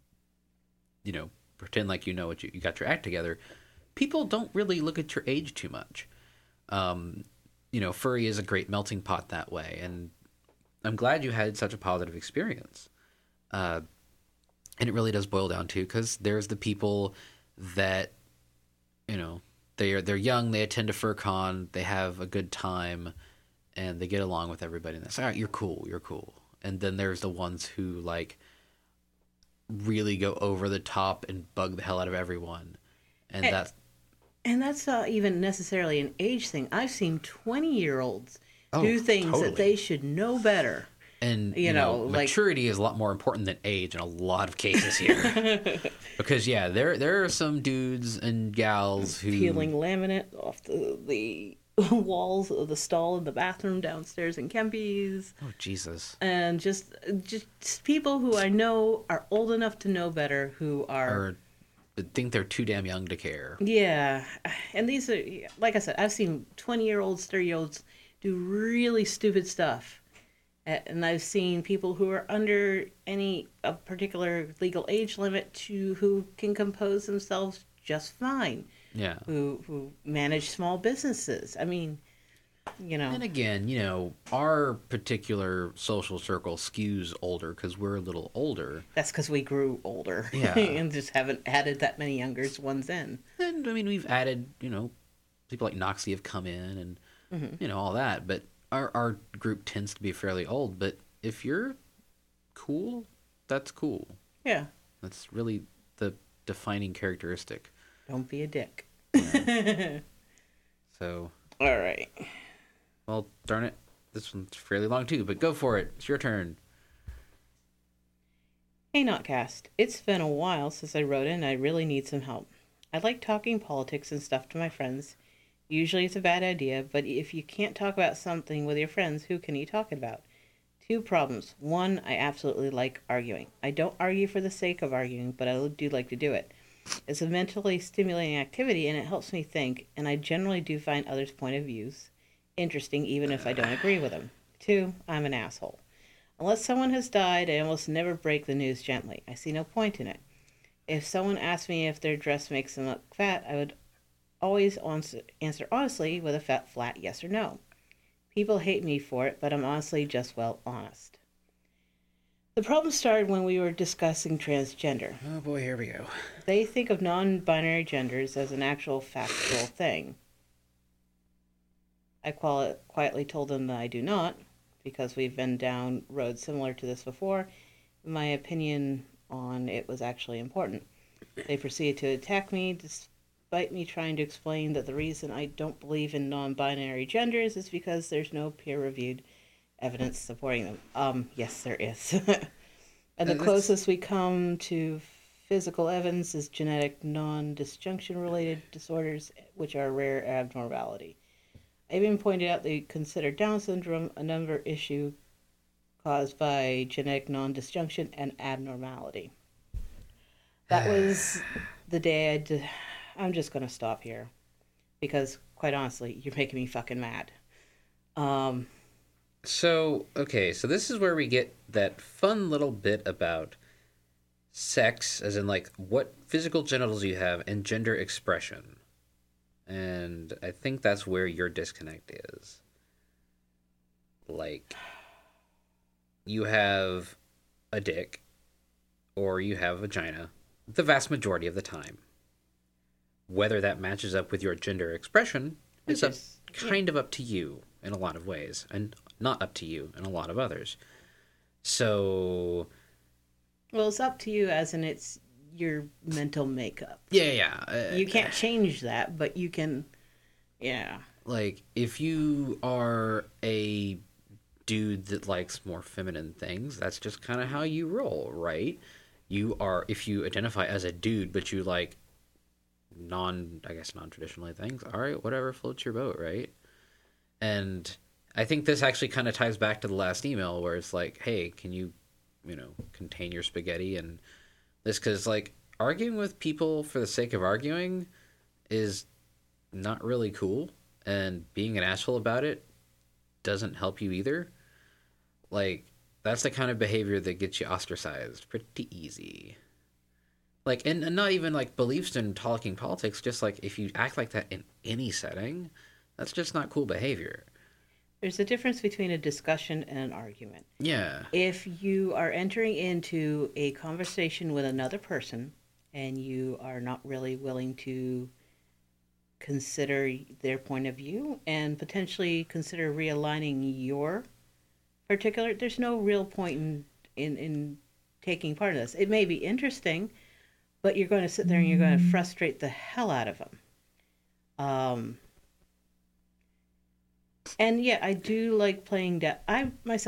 pretend like what you got your act together, people don't really look at your age too much. Furry is a great melting pot that way, and I'm glad you had such a positive experience. And it really does boil down to, because there's the people that, they're young, they attend a FurCon, they have a good time, and they get along with everybody, and they say, all right, you're cool. And then there's the ones who, really go over the top and bug the hell out of everyone. And that's not even necessarily an age thing. I've seen 20-year-olds do things that they should know better. And You know, like maturity is a lot more important than age in a lot of cases here. Because yeah, there are some dudes and gals who peeling laminate off the walls of the stall in the bathroom downstairs in Kempy's. oh Jesus, And just people who I know are old enough to know better, who are or think they're too damn young to care. yeah. And these are, like I said, I've seen 20-year-olds, 30-year-olds do really stupid stuff. And I've seen people who are under any a particular legal age limit to who can compose themselves just fine, Yeah. who manage small businesses. I mean, And again, our particular social circle skews older because we're a little older. that's because we grew older, Yeah. and just haven't added that many younger ones in. And I mean, we've added, people like Noxie have come in and, all that. But our group tends to be fairly old. But if you're cool, that's cool. Yeah, That's really the defining characteristic. don't be a dick. So, All right. well, darn it. This one's fairly long too, but go for it. It's your turn. Hey, Notcast. It's been a while since I wrote in and I really need some help. I like talking politics and stuff to my friends. Usually it's a bad idea, but if you can't talk about something with your friends, who can you talk it about? Two problems. One, I absolutely like arguing. I don't argue for the sake of arguing, but I do like to do it. It's a mentally stimulating activity and it helps me think, and I generally do find others' point of views interesting even if I don't agree with them. Two, I'm an asshole. Unless someone has died, I almost never break the news gently. I see no point in it. If someone asked me if their dress makes them look fat, I would always answer honestly with a flat yes or no. People hate me for it, but I'm honestly just, well, honest. The problem started when we were discussing transgender. Oh boy, here we go. They think of non-binary genders as an actual factual thing. I quietly told them that I do not, because we've been down roads similar to this before. My opinion on it was actually important. They proceeded to attack me, despite me trying to explain that the reason I don't believe in non-binary genders is because there's no peer-reviewed evidence supporting them. Yes, there is. And the closest we come to physical evidence is genetic non-disjunction-related disorders, which are a rare abnormality. I even pointed out they consider Down syndrome a number issue caused by genetic non-disjunction and abnormality. That was the day I'm just going to stop here. Because, quite honestly, you're making me fucking mad. So this is where we get that fun little bit about sex, as in, like, what physical genitals you have, and gender expression. And I think that's where your disconnect is. Like, you have a dick, or you have a vagina, the vast majority of the time. Whether that matches up with your gender expression is kind of up to you in a lot of ways, and not up to you in a lot of others. So... Well, it's up to you as in it's your mental makeup. Yeah. You can't change that, but you can, yeah. Like, if you are a dude that likes more feminine things, that's just kind of how you roll, right? If you identify as a dude, but you like non-traditionally things, all right, whatever floats your boat, right? And I think this actually kind of ties back to the last email where it's like, hey, can you, contain your spaghetti and this, because, like, arguing with people for the sake of arguing is not really cool, and being an asshole about it doesn't help you either. Like, that's the kind of behavior that gets you ostracized pretty easy. Like, and not even, like, beliefs in talking politics, just, like, if you act like that in any setting, that's just not cool behavior. There's a difference between a discussion and an argument. Yeah. If you are entering into a conversation with another person and you are not really willing to consider their point of view and potentially consider realigning your particular, there's no real point in taking part of this. It may be interesting, but you're going to sit there and you're going to frustrate the hell out of them. And yeah, I do like playing I myself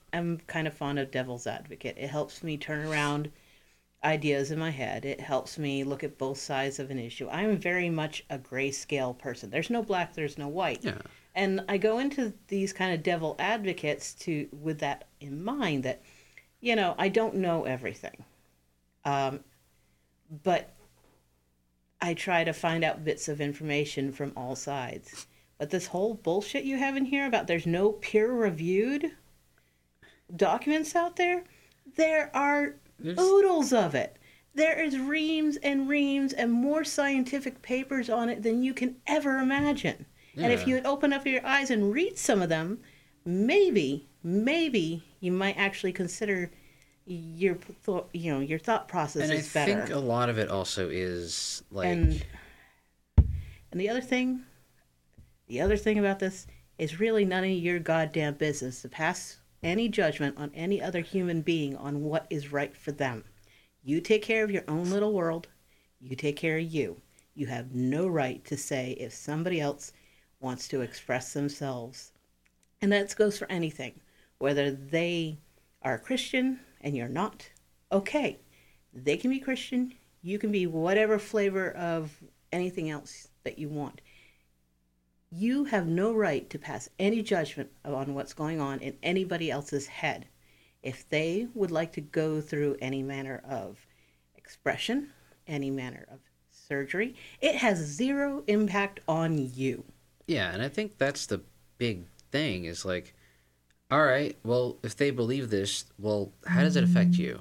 am kind of fond of devil's advocate. It helps me turn around ideas in my head. It helps me look at both sides of an issue. I'm very much a grayscale person. There's no black, there's no white. Yeah. And I go into these kind of devil advocates to with that in mind that, I don't know everything. Um, but I try to find out bits of information from all sides. But this whole bullshit you have in here about there's no peer reviewed documents out there, there are oodles of it. There is reams and reams and more scientific papers on it than you can ever imagine. Yeah. And if you would open up your eyes and read some of them, maybe you might actually consider your thought process is better. And I think a lot of it also is like. And the other thing about this is really none of your goddamn business to pass any judgment on any other human being on what is right for them. You take care of your own little world. You take care of you. You have no right to say if somebody else wants to express themselves. And that goes for anything. Whether they are a Christian and you're not, okay. They can be Christian. You can be whatever flavor of anything else that you want. You have no right to pass any judgment on what's going on in anybody else's head. If they would like to go through any manner of expression, any manner of surgery, it has zero impact on you. Yeah, and I think that's the big thing is like, all right, well, if they believe this, well, how does it affect you?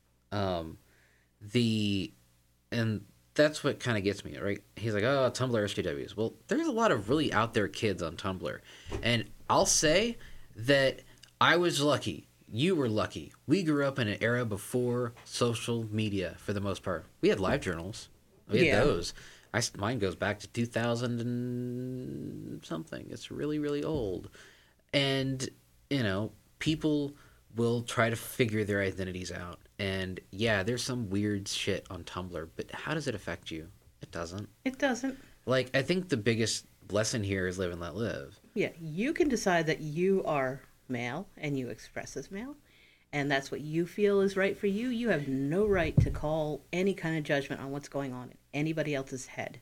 And that's what kind of gets me, right? He's like, oh, Tumblr SJWs. Well, there's a lot of really out there kids on Tumblr. And I'll say that I was lucky. You were lucky. We grew up in an era before social media for the most part. We had live journals. We had those. Mine goes back to 2000 and something. It's really, really old. And, people will try to figure their identities out. And yeah, there's some weird shit on Tumblr, but how does it affect you? It doesn't. It doesn't. Like, I think the biggest lesson here is live and let live. Yeah, you can decide that you are male and you express as male, and that's what you feel is right for you. You have no right to call any kind of judgment on what's going on in anybody else's head.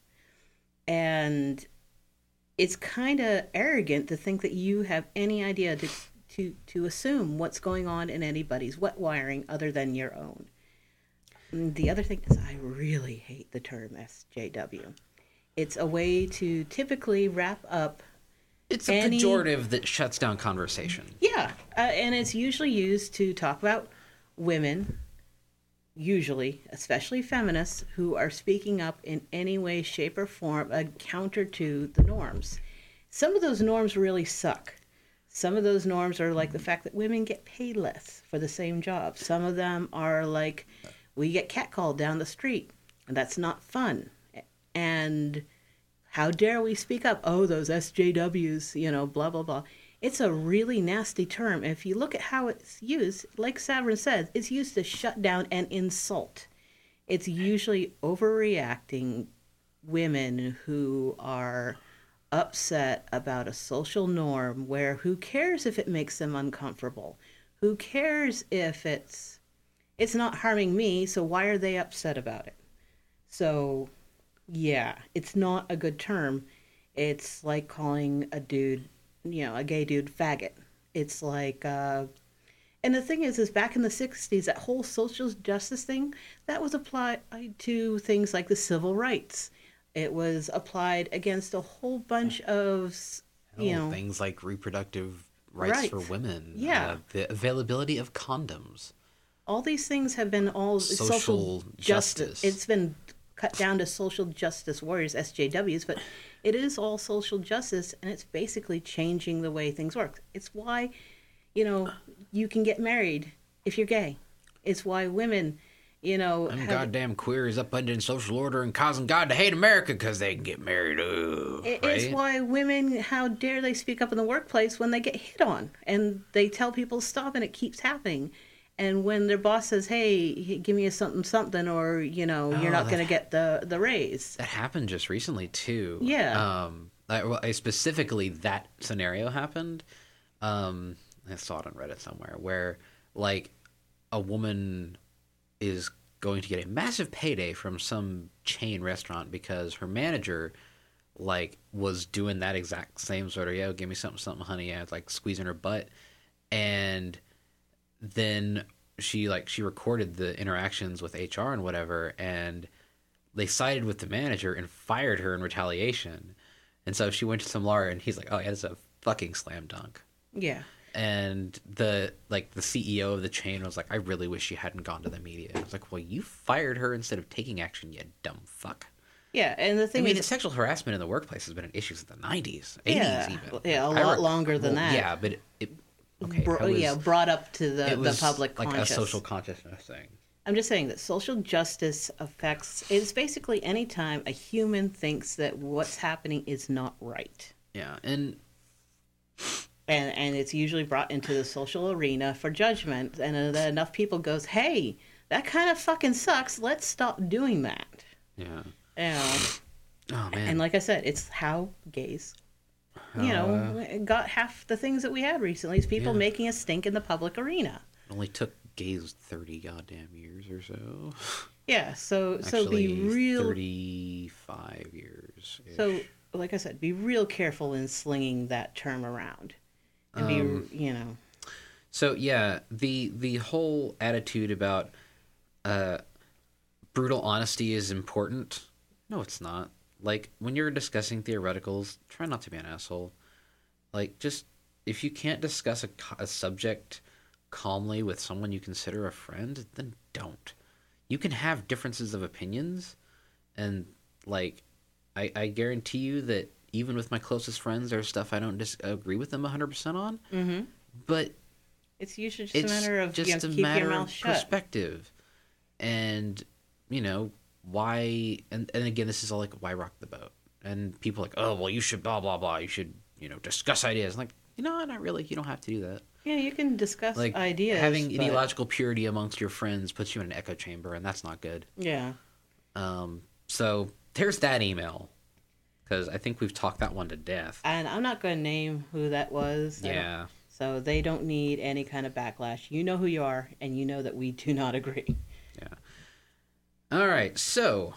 And it's kind of arrogant to think that you have any idea to assume what's going on in anybody's wet wiring other than your own. And the other thing is I really hate the term SJW. It's a way to typically wrap up. It's a pejorative that shuts down conversation. Yeah, and it's usually used to talk about women, usually, especially feminists, who are speaking up in any way, shape, or form counter to the norms. Some of those norms really suck. Some of those norms are like the fact that women get paid less for the same job. Some of them are like, we get catcalled down the street, and that's not fun. And how dare we speak up? Oh, those SJWs, blah, blah, blah. It's a really nasty term. If you look at how it's used, like Savrin said, it's used to shut down and insult. It's usually overreacting women who are upset about a social norm where who cares if it makes them uncomfortable? Who cares if it's not harming me, so why are they upset about it? So, yeah, it's not a good term. It's like calling a dude, a gay dude faggot. It's like, and the thing is back in the 60s, that whole social justice thing, that was applied to things like the civil rights. It was applied against a whole bunch of, things like reproductive rights for women. Yeah. The availability of condoms. All these things have been all social justice. It's been cut down to social justice warriors, SJWs, but it is all social justice, and it's basically changing the way things work. It's why, you can get married if you're gay. It's why women... Them goddamn queers upending social order and causing God to hate America because they can get married. It's why women, how dare they speak up in the workplace when they get hit on and they tell people to stop and it keeps happening. And when their boss says, hey, give me a something or, you're not going to get the raise. That happened just recently, too. Yeah. Specifically, that scenario happened. I saw it on Reddit somewhere, where like a woman is going to get a massive payday from some chain restaurant because her manager like was doing that exact same sort of, yo, give me something, something, honey, yeah, like squeezing her butt, and then she recorded the interactions with HR and whatever, and they sided with the manager and fired her in retaliation. And so she went to some lawyer, and he's like, "Oh yeah, it's a fucking slam dunk." Yeah. And the CEO of the chain was like, "I really wish you hadn't gone to the media." I was like, "Well, you fired her instead of taking action, you dumb fuck." Yeah, and the thing is, sexual harassment in the workplace has been an issue since the '90s, '80s yeah, even. yeah, a lot longer than that. Yeah, but brought up to the public like conscious. a social consciousness thing. I'm just saying that social justice affects. It's basically any time a human thinks that what's happening is not right. Yeah, and it's usually brought into the social arena for judgment, and enough people goes, "Hey, that kind of fucking sucks. Let's stop doing that." Yeah. Oh man. And like I said, it's how gays, got half the things that we had recently is people making a stink in the public arena. It only took gays 30 goddamn years or so. Yeah, so Actually, be real. 35 years. So, like I said, be real careful in slinging that term around, and So yeah, the whole attitude about brutal honesty is important. No, it's not. Like, when you're discussing theoreticals, try not to be an asshole. Like, just, if you can't discuss a subject calmly with someone you consider a friend, then don't. You can have differences of opinions, and, like, I guarantee you that even with my closest friends, there's stuff I don't agree with them 100% on. Mm-hmm. But it's usually just a matter of just a keep matter your mouth of shut. perspective. And, why, and again, this is all like, why rock the boat? And people are like, oh, well, you should blah, blah, blah. You should, discuss ideas. I'm like, not really. You don't have to do that. Yeah, you can discuss like, ideas. Having ideological purity amongst your friends puts you in an echo chamber, and that's not good. Yeah. So there's that email, because I think we've talked that one to death. And I'm not going to name who that was. Yeah. So they don't need any kind of backlash. You know who you are, and you know that we do not agree. Yeah. All right, so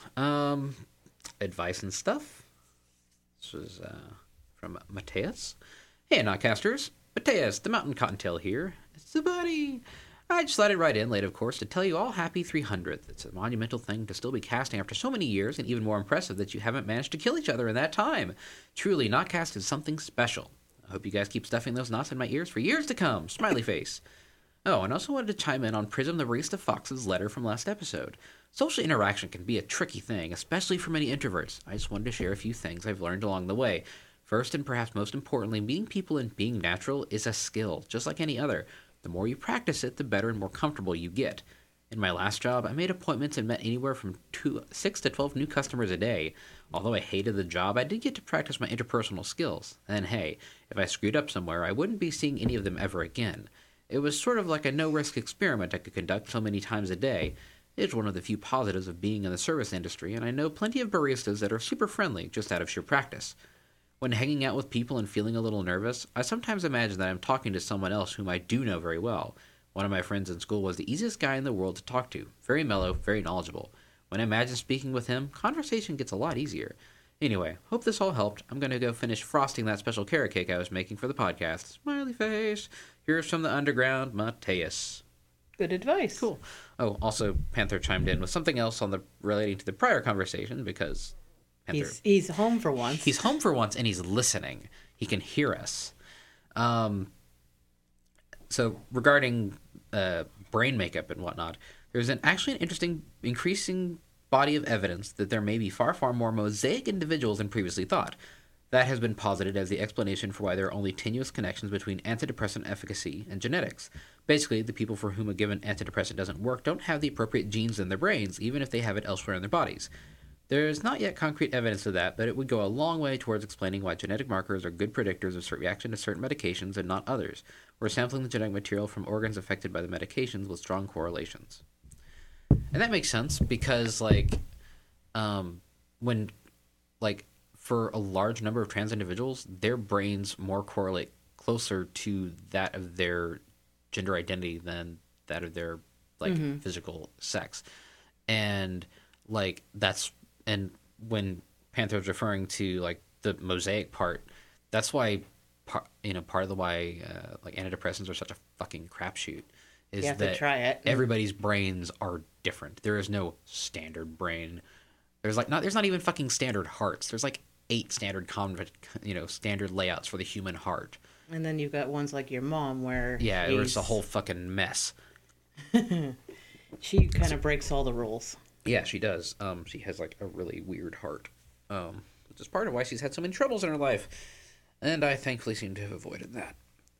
advice and stuff. This was from Mateus. Hey, Notcasters. Mateus, the Mountain Cottontail here. It's the buddy. I just slid it right in late, of course, to tell you all happy 300th. It's a monumental thing to still be casting after so many years, and even more impressive that you haven't managed to kill each other in that time. Truly, Notcast is something special. I hope you guys keep stuffing those knots in my ears for years to come. Smiley face. Oh, and also wanted to chime in on Prism the Barista Fox's letter from last episode. Social interaction can be a tricky thing, especially for many introverts. I just wanted to share a few things I've learned along the way. First, and perhaps most importantly, meeting people and being natural is a skill, just like any other. The more you practice it, the better and more comfortable you get. In my last job, I made appointments and met anywhere from 6 to 12 new customers a day. Although I hated the job, I did get to practice my interpersonal skills. And hey, if I screwed up somewhere, I wouldn't be seeing any of them ever again. It was sort of like a no-risk experiment I could conduct so many times a day. It's one of the few positives of being in the service industry, and I know plenty of baristas that are super friendly just out of sheer practice. When hanging out with people and feeling a little nervous, I sometimes imagine that I'm talking to someone else whom I do know very well. One of my friends in school was the easiest guy in the world to talk to. Very mellow, very knowledgeable. When I imagine speaking with him, conversation gets a lot easier. Anyway, hope this all helped. I'm going to go finish frosting that special carrot cake I was making for the podcast. Smiley face. Here's from the underground, Mateus. Good advice. Cool. Oh, also, Panther chimed in with something else relating to the prior conversation, because Panther... He's home for once. He's home for once, and he's listening. He can hear us. So, regarding brain makeup and whatnot, there's actually an interesting, increasing body of evidence that there may be far, far more mosaic individuals than previously thought. That has been posited as the explanation for why there are only tenuous connections between antidepressant efficacy and genetics. Basically, the people for whom a given antidepressant doesn't work don't have the appropriate genes in their brains, even if they have it elsewhere in their bodies. There is not yet concrete evidence of that, but it would go a long way towards explaining why genetic markers are good predictors of reaction to certain medications and not others, or sampling the genetic material from organs affected by the medications with strong correlations. And that makes sense because, for a large number of trans individuals, their brains more correlate closer to that of their gender identity than that of their like physical sex. And like and when Panther was referring to like the mosaic part, that's why part of the why like antidepressants are such a fucking crapshoot is You have that to try it. everybody's brains are different. There is no standard brain. There's not even fucking standard hearts. There's like 8 standard standard layouts for the human heart. And then you've got ones like your mom where Yeah, it was a whole fucking mess. she kind of breaks all the rules. Yeah, she does. She has like a really weird heart, which is part of why she's had so many troubles in her life, and I thankfully seem to have avoided that.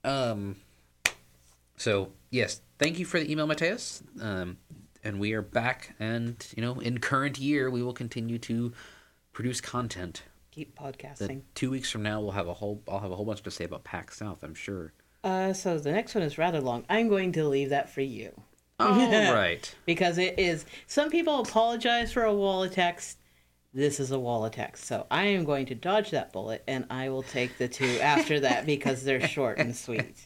So yes, thank you for the email, Mateus. And we are back, and in current year, we will continue to produce content. Keep podcasting. 2 weeks from now, I'll have a whole bunch to say about PAX South, I'm sure. So the next one is rather long. I'm going to leave that for you. All right. Because it is. Some people apologize for a wall of text. This is a wall of text. So I am going to dodge that bullet, and I will take the 2 after that because they're short and sweet.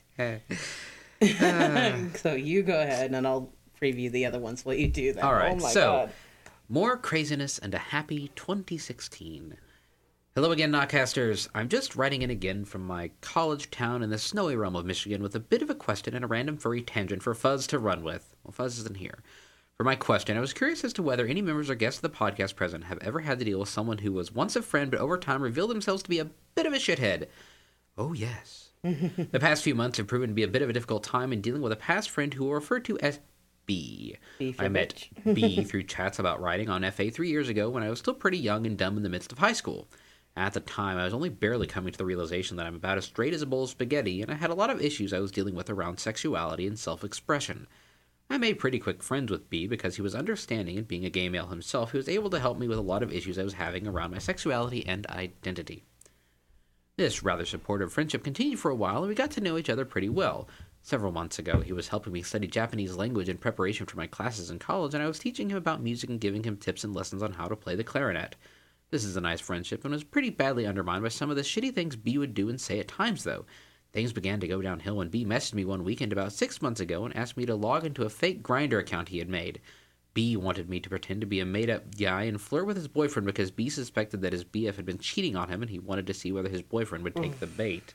So you go ahead, and I'll preview the other ones while you do that. All right. Oh my so, God. More craziness and a happy 2016. Hello again, Knockcasters. I'm just writing in again from my college town in the snowy realm of Michigan with a bit of a question and a random furry tangent for Fuzz to run with. Well, Fuzz isn't here. For my question, I was curious as to whether any members or guests of the podcast present have ever had to deal with someone who was once a friend but over time revealed themselves to be a bit of a shithead. Oh, yes. The past few months have proven to be a bit of a difficult time in dealing with a past friend who we'll refer to as B. I met B through chats about writing on FA 3 years ago when I was still pretty young and dumb in the midst of high school. At the time, I was only barely coming to the realization that I'm about as straight as a bowl of spaghetti, and I had a lot of issues I was dealing with around sexuality and self-expression. I made pretty quick friends with B because he was understanding, and being a gay male himself, he was able to help me with a lot of issues I was having around my sexuality and identity. This rather supportive friendship continued for a while, and we got to know each other pretty well. Several months ago, he was helping me study Japanese language in preparation for my classes in college, and I was teaching him about music and giving him tips and lessons on how to play the clarinet. This is a nice friendship, and was pretty badly undermined by some of the shitty things B would do and say at times, though. Things began to go downhill when B messaged me one weekend about 6 months ago and asked me to log into a fake Grindr account he had made. B wanted me to pretend to be a made-up guy and flirt with his boyfriend because B suspected that his BF had been cheating on him and he wanted to see whether his boyfriend would take the bait.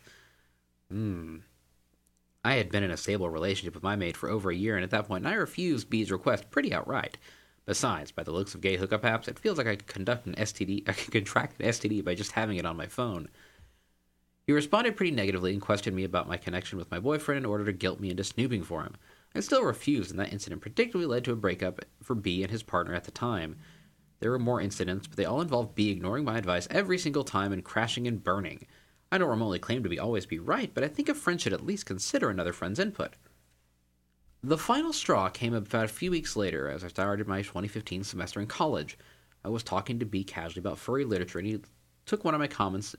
I had been in a stable relationship with my mate for over a year, and at that point I refused B's request pretty outright. Besides, by the looks of gay hookup apps, it feels like I could contract an STD by just having it on my phone. He responded pretty negatively and questioned me about my connection with my boyfriend in order to guilt me into snooping for him. I still refused, and that incident particularly led to a breakup for B and his partner at the time. There were more incidents, but they all involved B ignoring my advice every single time and crashing and burning. I don't remotely claim to always be right, but I think a friend should at least consider another friend's input. The final straw came about a few weeks later as I started my 2015 semester in college. I was talking to B casually about furry literature, and he took one of my comments,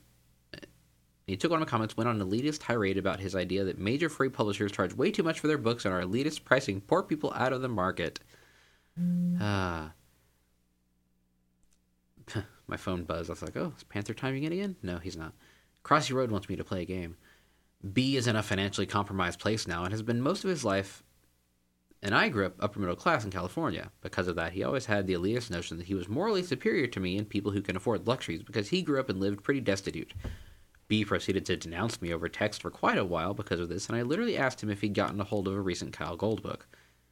went on an elitist tirade about his idea that major furry publishers charge way too much for their books and are elitist, pricing poor people out of the market. My phone buzzed. I was like, oh, is Panther timing it again? No, he's not. Crossy Road wants me to play a game. B is in a financially compromised place now and has been most of his life, and I grew up upper middle class in California. Because of that, he always had the elitist notion that he was morally superior to me and people who can afford luxuries because he grew up and lived pretty destitute. B proceeded to denounce me over text for quite a while because of this, and I literally asked him if he'd gotten a hold of a recent Kyle Gold book.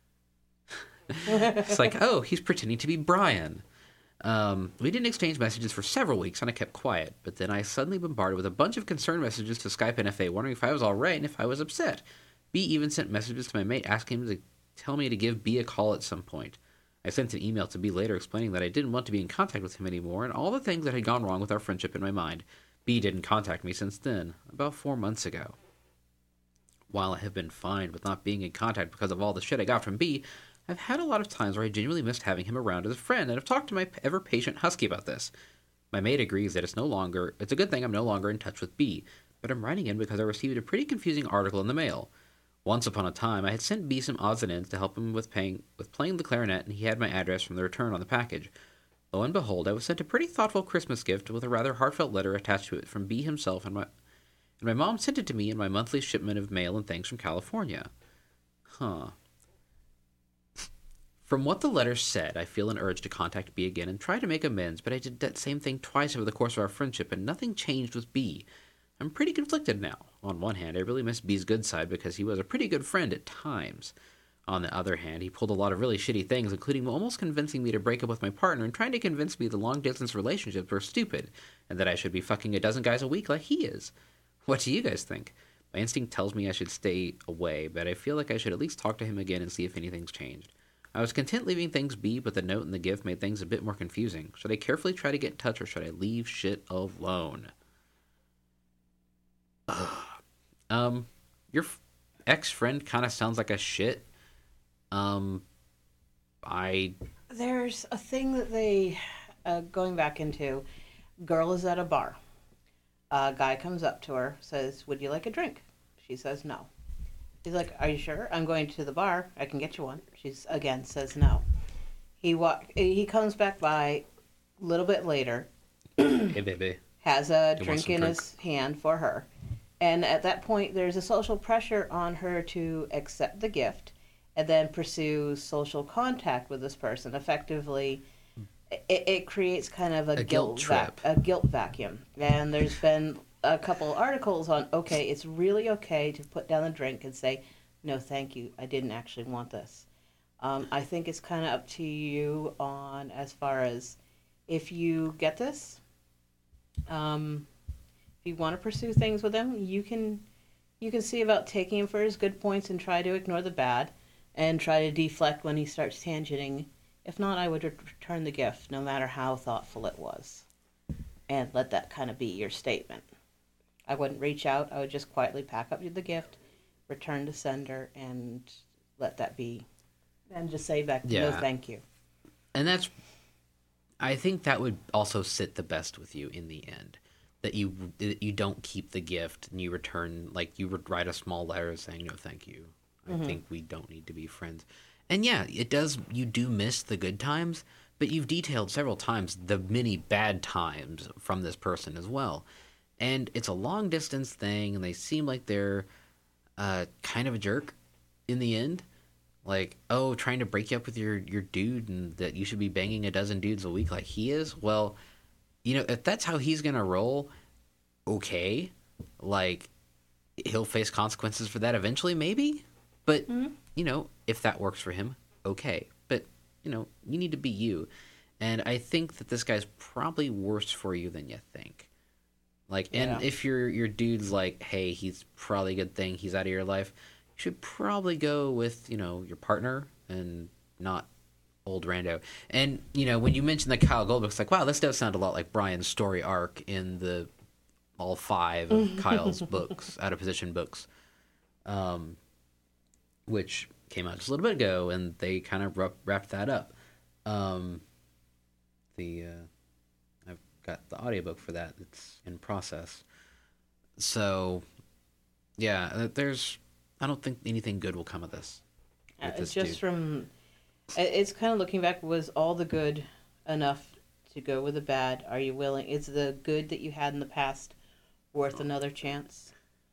It's like, oh, he's pretending to be Brian. We didn't exchange messages for several weeks, and I kept quiet, but then I suddenly bombarded with a bunch of concerned messages to Skype and FA, wondering if I was alright and if I was upset. B even sent messages to my mate asking him to tell me to give B a call at some point. I sent an email to B later explaining that I didn't want to be in contact with him anymore, and all the things that had gone wrong with our friendship in my mind. B didn't contact me since then, about 4 months ago. While I have been fine with not being in contact because of all the shit I got from B, I've had a lot of times where I genuinely missed having him around as a friend, and I've talked to my ever-patient husky about this. My mate agrees that it's a good thing I'm no longer in touch with B, but I'm writing in because I received a pretty confusing article in the mail. Once upon a time, I had sent B some odds and ends to help him with playing the clarinet, and he had my address from the return on the package. Lo and behold, I was sent a pretty thoughtful Christmas gift with a rather heartfelt letter attached to it from B himself and my mom sent it to me in my monthly shipment of mail and things from California. Huh. From what the letter said, I feel an urge to contact B again and try to make amends, but I did that same thing twice over the course of our friendship, and nothing changed with B. I'm pretty conflicted now. On one hand, I really miss B's good side because he was a pretty good friend at times. On the other hand, he pulled a lot of really shitty things, including almost convincing me to break up with my partner and trying to convince me the long-distance relationships were stupid, and that I should be fucking a dozen guys a week like he is. What do you guys think? My instinct tells me I should stay away, but I feel like I should at least talk to him again and see if anything's changed. I was content leaving things be, but the note and the gift made things a bit more confusing. Should I carefully try to get in touch, or should I leave shit alone? Your ex-friend kind of sounds like a shit. There's a thing that they, going back into, girl is at a bar. A guy comes up to her, says, "Would you like a drink?" She says no. He's like, "Are you sure? I'm going to the bar. I can get you one." She's again says no. He comes back by a little bit later. Hey, baby. Has a drink in his hand for her. And at that point, there's a social pressure on her to accept the gift and then pursue social contact with this person. Effectively, it creates kind of a guilt trip, a guilt vacuum. And there's been a couple articles on, okay, it's really okay to put down the drink and say, "No, thank you. I didn't actually want this." I think it's kind of up to you on as far as if you get this. If you want to pursue things with him, you can see about taking him for his good points and try to ignore the bad and try to deflect when he starts tangenting. If not, I would return the gift, no matter how thoughtful it was, and let that kind of be your statement. I wouldn't reach out. I would just quietly pack up the gift, return to sender, and let that be. And just say back, "No, thank you." And I think that would also sit the best with you in the end. That you don't keep the gift and you return, like you would write a small letter saying, "No, thank you. I think we don't need to be friends." And yeah, it does. You do miss the good times, but you've detailed several times the many bad times from this person as well. And it's a long distance thing, and they seem like they're kind of a jerk in the end. Like, oh, trying to break you up with your dude, and that you should be banging a dozen dudes a week like he is. Well, if that's how he's gonna roll, okay, like he'll face consequences for that eventually, maybe. But if that works for him, okay. But you need to be you, and I think that this guy's probably worse for you than you think. Like, and if your dude's like, hey, he's probably a good thing, he's out of your life, you should probably go with your partner and not old rando. And when you mentioned the Kyle Goldberg, it's like, wow, this does sound a lot like Brian's story arc in the all 5 of Kyle's books, out of position books, which came out just a little bit ago, and they kind of wrapped that up. I've got the audiobook for that. It's in process. So yeah, I don't think anything good will come of this. It's just dude. It's kind of looking back, was all the good enough to go with the bad? Are you willing? Is the good that you had in the past worth another chance?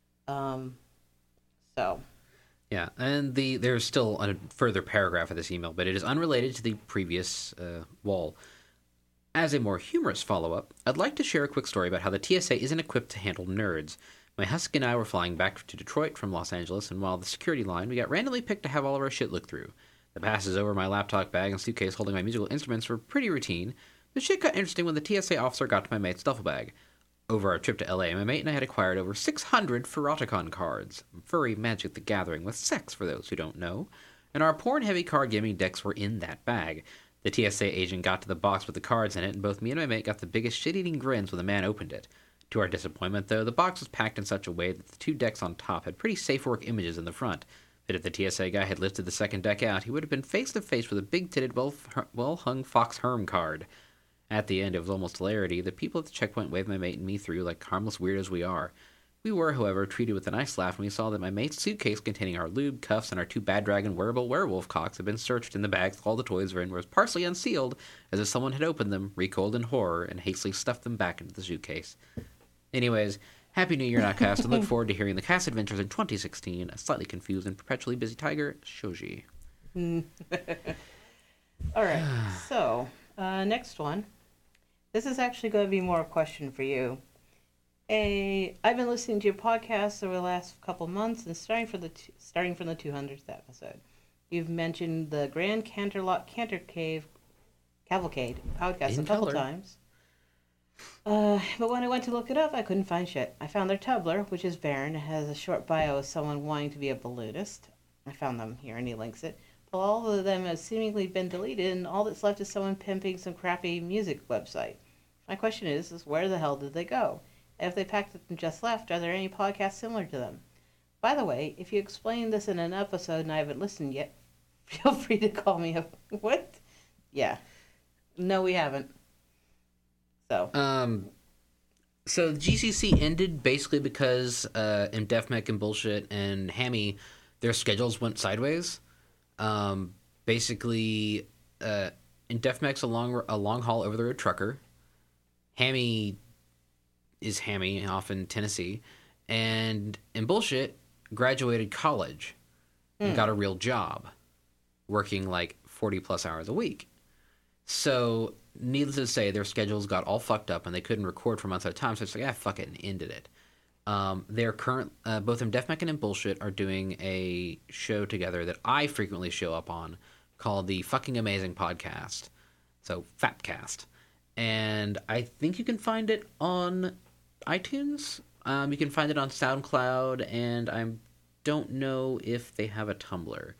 So. Yeah, and there's still a further paragraph of this email, but it is unrelated to the previous wall. As a more humorous follow-up, I'd like to share a quick story about how the TSA isn't equipped to handle nerds. My husky and I were flying back to Detroit from Los Angeles, and while the security line, we got randomly picked to have all of our shit looked through. The passes over my laptop bag and suitcase holding my musical instruments were pretty routine. The shit got interesting when the TSA officer got to my mate's duffel bag. Over our trip to LA, my mate and I had acquired over 600 Furroticon cards. Furry Magic the Gathering with sex, for those who don't know. And our porn-heavy card gaming decks were in that bag. The TSA agent got to the box with the cards in it, and both me and my mate got the biggest shit-eating grins when the man opened it. To our disappointment, though, the box was packed in such a way that the 2 decks on top had pretty safe-work images in the front. That if the TSA guy had lifted the second deck out, he would have been face-to-face with a big-titted, well-hung Fox Herm card. At the end, it was almost hilarity. The people at the checkpoint waved my mate and me through like harmless weirdos we are. We were, however, treated with a nice laugh when we saw that my mate's suitcase containing our lube, cuffs, and our 2 Bad Dragon wearable werewolf cocks had been searched, and the bags all the toys were in was partially unsealed, as if someone had opened them, recoiled in horror, and hastily stuffed them back into the suitcase. Anyways, Happy New Year, Outcast, and look forward to hearing the cast adventures in 2016. A slightly confused and perpetually busy tiger, Shoji. All right. So, next one. This is actually going to be more a question for you. I've been listening to your podcast over the last couple months, and starting from the 200th episode, you've mentioned the Grand Canterlot Cantercave Cavalcade podcast a couple times. But when I went to look it up, I couldn't find shit. I found their Tumblr, which is barren. It has a short bio of someone wanting to be a balloonist. I found them here, and he links it. But all of them have seemingly been deleted, and all that's left is someone pimping some crappy music website. My question is where the hell did they go? And if they packed up and just left, are there any podcasts similar to them? By the way, if you explain this in an episode and I haven't listened yet, feel free to call me up. What? Yeah. No, we haven't. So the GCC ended basically because in Deathmech and Bullshit and Hammy, their schedules went sideways. Basically, in Deathmech's a long haul over the road trucker. Hammy is Hammy, off in Tennessee, and in Bullshit, graduated college and got a real job, working like 40 plus hours a week. So, needless to say, their schedules got all fucked up and they couldn't record for months at a time. So it's like, fuck it, and ended it. They're both in Deathmech and in Bullshit are doing a show together that I frequently show up on called the Fucking Amazing Podcast. So, Fatcast. And I think you can find it on iTunes. You can find it on SoundCloud, and I don't know if they have a Tumblr.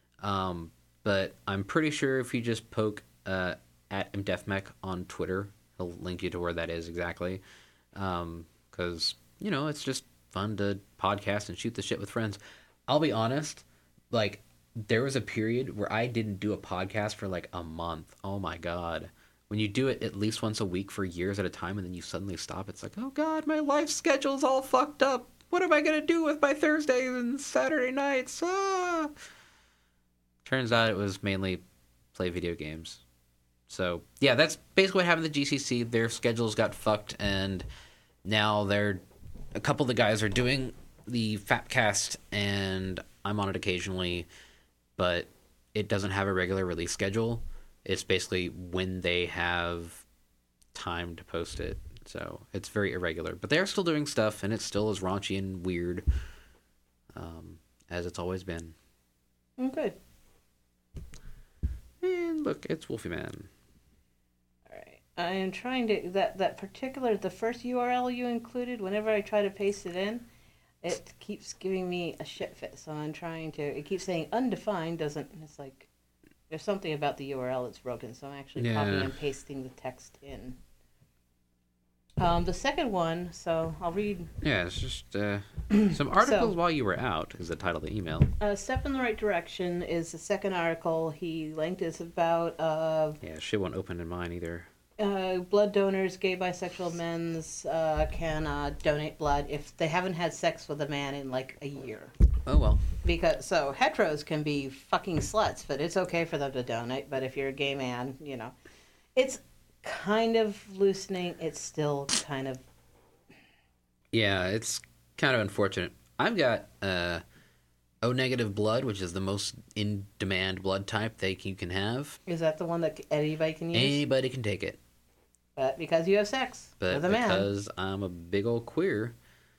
But I'm pretty sure if you just poke at MDeathMech on Twitter, he'll link you to where that is exactly. Because, it's just fun to podcast and shoot the shit with friends. I'll be honest, like, there was a period where I didn't do a podcast for like a month. Oh my God. When you do it at least once a week for years at a time and then you suddenly stop, it's like, oh God, my life schedule's all fucked up. What am I going to do with my Thursdays and Saturday nights? Turns out it was mainly play video games. So, yeah, that's basically what happened to GCC. Their schedules got fucked, and now a couple of the guys are doing the Fatcast, and I'm on it occasionally, but it doesn't have a regular release schedule. It's basically when they have time to post it. So it's very irregular. But they're still doing stuff, and it's still as raunchy and weird as it's always been. Good. And look, it's Wolfie Man. All right. I am trying to... the first URL you included, whenever I try to paste it in, it keeps giving me a shit fit. So I'm trying to... It keeps saying undefined doesn't... It's like... There's something about the URL that's broken, so I'm actually copying and pasting the text in. The second one, so I'll read... Yeah, it's just some articles while you were out is the title of the email. Step in the Right Direction is the second article he linked. It's about... yeah, shit won't open in mine either. Blood donors, gay, bisexual men's can donate blood if they haven't had sex with a man in like a year. Oh, well. Because, so, heteros can be fucking sluts, but it's okay for them to donate. But if you're a gay man, it's kind of loosening. It's still kind of... Yeah, it's kind of unfortunate. I've got O-negative blood, which is the most in-demand blood type you can have. Is that the one that anybody can use? Anybody can take it. But because you have sex with a man. Because I'm a big old queer,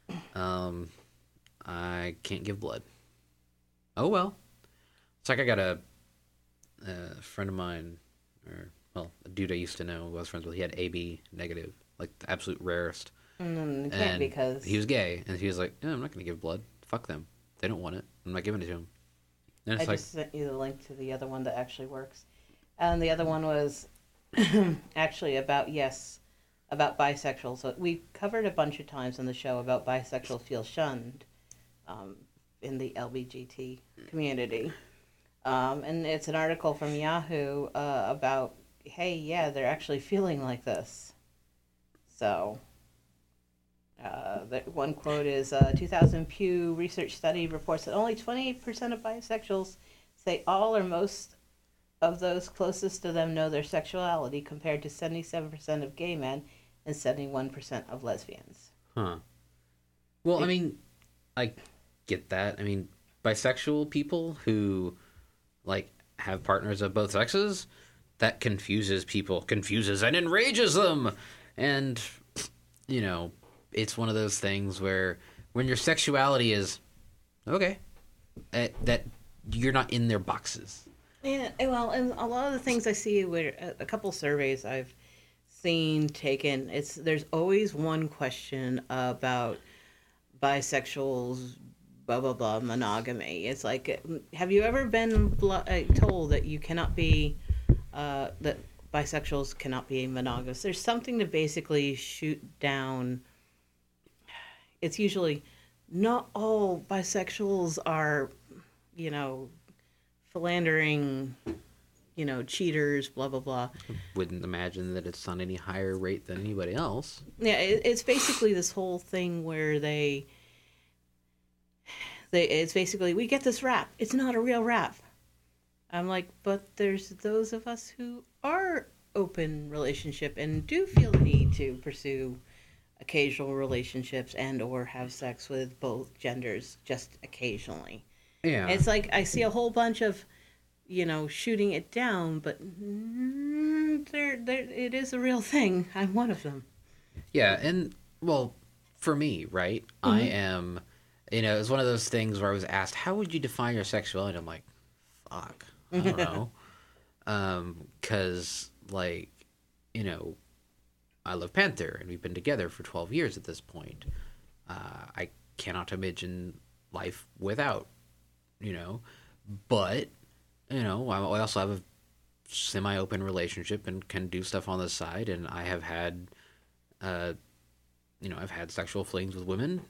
I can't give blood. Oh, well. It's like I got a friend of mine, a dude I used to know who I was friends with. He had AB negative, like the absolute rarest. Can't because... He was gay, and he was like, I'm not going to give blood. Fuck them. They don't want it. I'm not giving it to them. And I just sent you the link to the other one that actually works. And the other one was actually about bisexuals. So we covered a bunch of times on the show about bisexuals feel shunned in the LBGT community. And it's an article from Yahoo about, hey, yeah, they're actually feeling like this. So, that one quote is, 2000 Pew Research study reports that only 28% of bisexuals say all or most of those closest to them know their sexuality, compared to 77% of gay men and 71% of lesbians. Huh. Well, I mean, I get that. I mean, bisexual people who like have partners of both sexes, that confuses and enrages them. And you know, it's one of those things where when your sexuality is okay, that you're not in their boxes. Yeah, well, and a lot of the things I see where a couple surveys I've seen taken, there's always one question about bisexuals, blah blah blah, monogamy. It's like, have you ever been told that you cannot be, that bisexuals cannot be monogamous? There's something to basically shoot down. It's usually not all bisexuals are, you know, philandering, cheaters, blah blah blah. Wouldn't imagine that it's on any higher rate than anybody else. Yeah, it's basically this whole thing where it's basically, we get this rap. It's not a real rap. I'm like, but there's those of us who are open relationship and do feel the need to pursue occasional relationships and or have sex with both genders just occasionally. Yeah. It's like I see a whole bunch of, shooting it down, but there, it is a real thing. I'm one of them. Yeah, and well, for me, right? I am, it's one of those things where I was asked, "How would you define your sexuality?" I'm like, "Fuck, I don't know," because I love Panther, and we've been together for 12 years at this point. I cannot imagine life without, but I also have a semi-open relationship and can do stuff on the side, and I have had I've had sexual flings with women,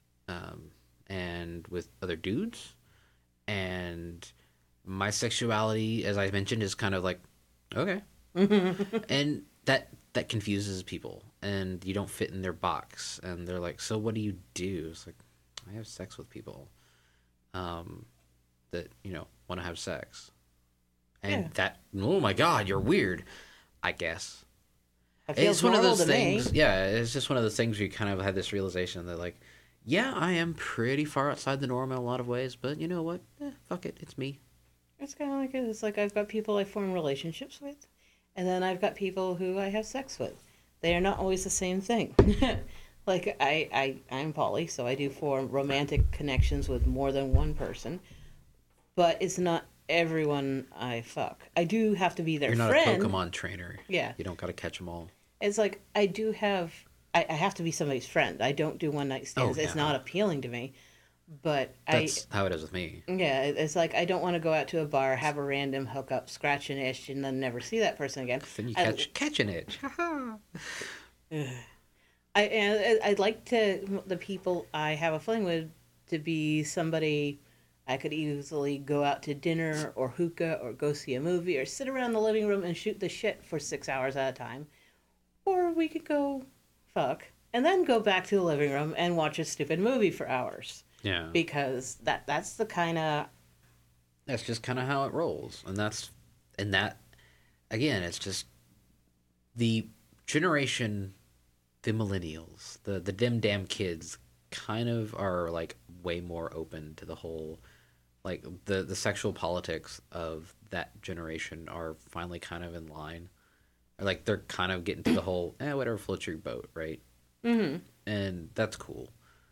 and with other dudes, and my sexuality, as I mentioned, is kind of like, okay, and that confuses people, and you don't fit in their box, and they're like, so what do you do? It's like, I have sex with people, that want to have sex, and Yeah. that, oh my god, you're weird, I guess. It feels It's one of normal those to things. me. Yeah, it's just one of those things where you kind of had this realization that, like, yeah, I am pretty far outside the norm in a lot of ways, but you know what? Fuck it, it's me. It's kind of like it's like I've got people I form relationships with, and then I've got people who I have sex with. They are not always the same thing. Like I'm poly, so I do form romantic connections with more than one person, but it's not everyone I fuck. I do have to be their You're not friend. a Pokemon trainer. Yeah. You don't got to catch them all. It's like I do have. I have to be somebody's friend. I don't do one night stands. Oh, It's yeah. not appealing to me. But That's how it is with me. yeah, it's like I don't want to go out to a bar, have a random hookup, scratch an itch, and then never see that person again. Then you I- catch an itch. I'd like the people I have a fling with to be somebody I could easily go out to dinner or hookah or go see a movie or sit around the living room and shoot the shit for 6 hours at a time. Or we could go fuck and then go back to the living room and watch a stupid movie for hours. Yeah. Because that's the kind of That's just kind of how it rolls. And that, again, it's just the generation, the millennials, the dim damn kids kind of are like way more open to the whole, like the sexual politics of that generation are finally kind of in line. Or like they're kind of getting to the whole, whatever floats your boat, right? mm-hmm. And that's cool.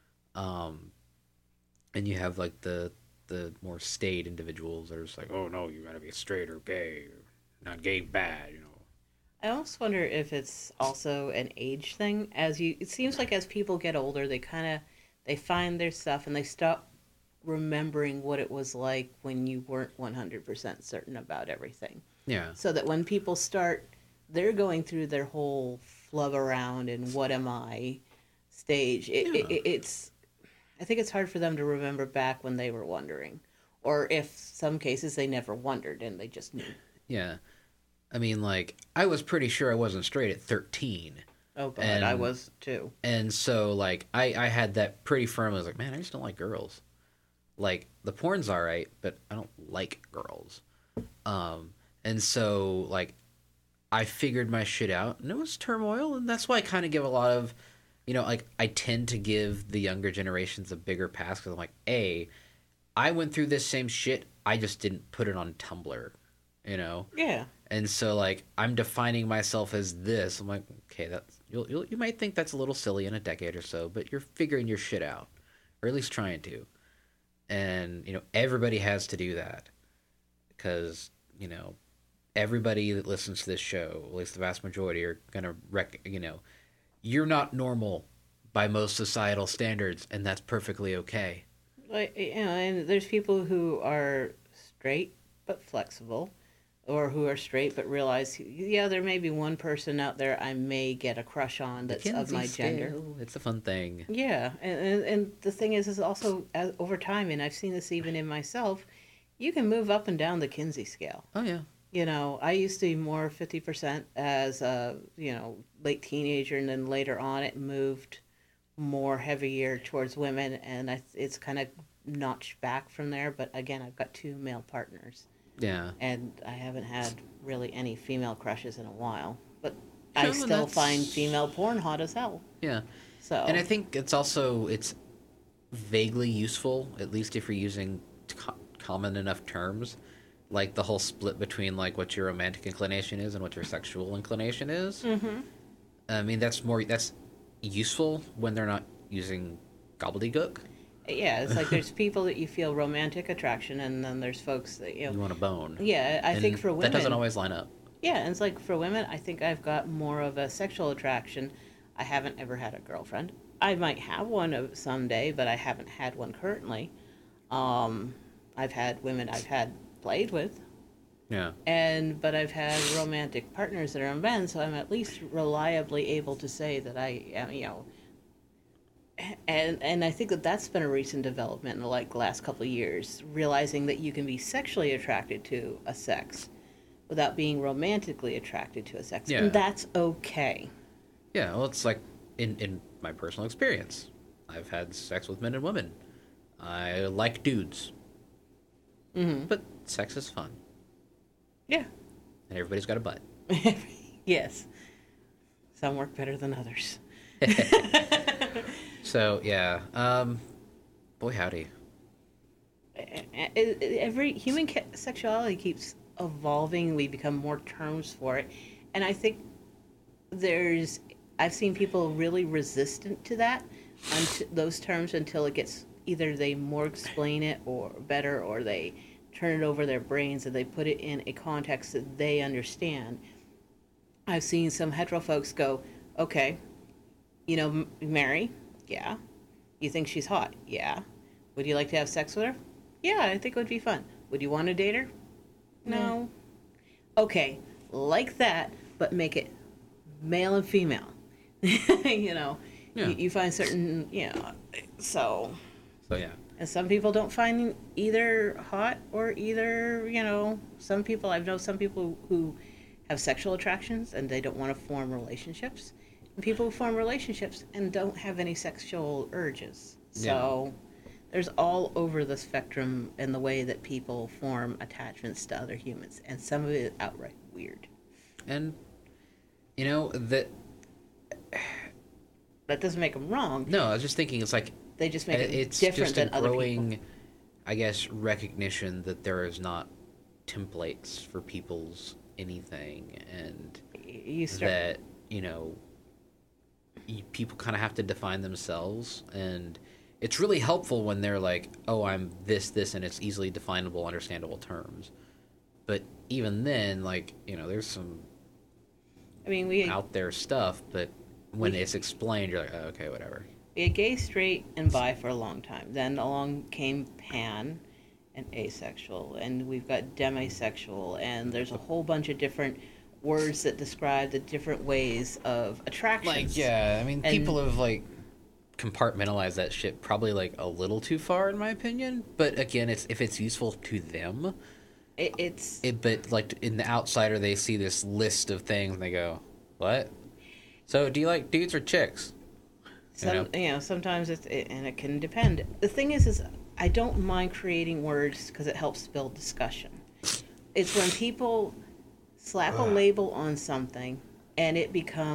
And you have like the more staid individuals that are just like, oh no, you gotta be straight or gay, or not gay bad, I almost wonder if it's also an age thing. It seems like as people get older, they find their stuff and they stop remembering what it was like when you weren't 100% certain about everything. Yeah. So that when people they're going through their whole flub around and what am I stage. It's I think it's hard for them to remember back when they were wondering, or if some cases they never wondered and they just knew. Yeah. I mean, like, I was pretty sure I wasn't straight at 13. Oh, God, And- I was too. And so, like, I had that pretty firm. I was like, man, I just don't like girls. Like, the porn's all right, but I don't like girls. And so, like, I figured my shit out, and it was turmoil, and that's why I kind of give a lot of like I tend to give the younger generations a bigger pass because I'm like, I went through this same shit. I just didn't put it on Tumblr, you know. Yeah. And so like I'm defining myself as this. I'm like, okay, that's you might think that's a little silly in a decade or so, but you're figuring your shit out, or at least trying to. And everybody has to do that because everybody that listens to this show, at least the vast majority, are gonna you're not normal by most societal standards, and that's perfectly okay. Like, and there's people who are straight but flexible, or who are straight but realize, yeah, there may be one person out there I may get a crush on that's of my gender. Scale. It's a fun thing. Yeah, and the thing is also over time, and I've seen this even in myself, you can move up and down the Kinsey scale. Oh yeah. I used to be more 50% as a, late teenager, and then later on it moved more heavier towards women, and it's kind of notched back from there. But again, I've got two male partners. Yeah. And I haven't had really any female crushes in a while. But Sure, I still find female porn hot as hell. Yeah. So. And I think it's vaguely useful, at least if you're using common enough terms, like the whole split between like what your romantic inclination is and what your sexual inclination is. Mm-hmm. I mean, that's useful when they're not using gobbledygook. Yeah, it's like there's people that you feel romantic attraction, and then there's folks that you want a bone. Yeah, I think for women that doesn't always line up. Yeah, and it's like for women, I think I've got more of a sexual attraction. I haven't ever had a girlfriend. I might have one someday, but I haven't had one currently. I've had women I've had played with. Yeah. But I've had romantic partners that are men, so I'm at least reliably able to say that I am, And I think that that's been a recent development in the last couple of years, realizing that you can be sexually attracted to a sex without being romantically attracted to a sex, Yeah. and that's okay. Yeah, well, it's like in my personal experience, I've had sex with men and women. I like dudes, but sex is fun, Yeah. and everybody's got a butt. Yes. Some work better than others. So yeah, boy howdy. Every human sexuality keeps evolving. We become more terms for it, and I think I've seen people really resistant to that, those terms, until it gets either they more explain it or better, or they turn it over their brains and they put it in a context that they understand. I've seen some hetero folks go, okay, Mary, yeah. You think she's hot? Yeah. Would you like to have sex with her? Yeah, I think it would be fun. Would you want to date her? No. Okay, like that, but make it male and female. Yeah. You find certain, so. So yeah. And some people don't find either hot or either, some people, I've known some people who have sexual attractions and they don't want to form relationships. And people who form relationships and don't have any sexual urges. So there's all over the spectrum in the way that people form attachments to other humans. And some of it is outright weird. And, that doesn't make them wrong. No, I was just thinking, it's like they just make it it's different just than a other growing, people. I guess, recognition that there is not templates for people's anything, and that people kind of have to define themselves, and it's really helpful when they're like, oh, I'm this, and it's easily definable, understandable terms. But even then, there's some out there stuff, but when it's explained, you're like, oh, okay, whatever. We had gay, straight, and bi for a long time. Then along came pan and asexual, and we've got demisexual, and there's a whole bunch of different words that describe the different ways of attractions. People have compartmentalized that shit probably a little too far, in my opinion. But again, if it's useful to them, but in the outsider, they see this list of things and they go, what? So do you like dudes or chicks? Sometimes and it can depend. The thing is I don't mind creating words because it helps build discussion. It's when people slap a label on something and it becomes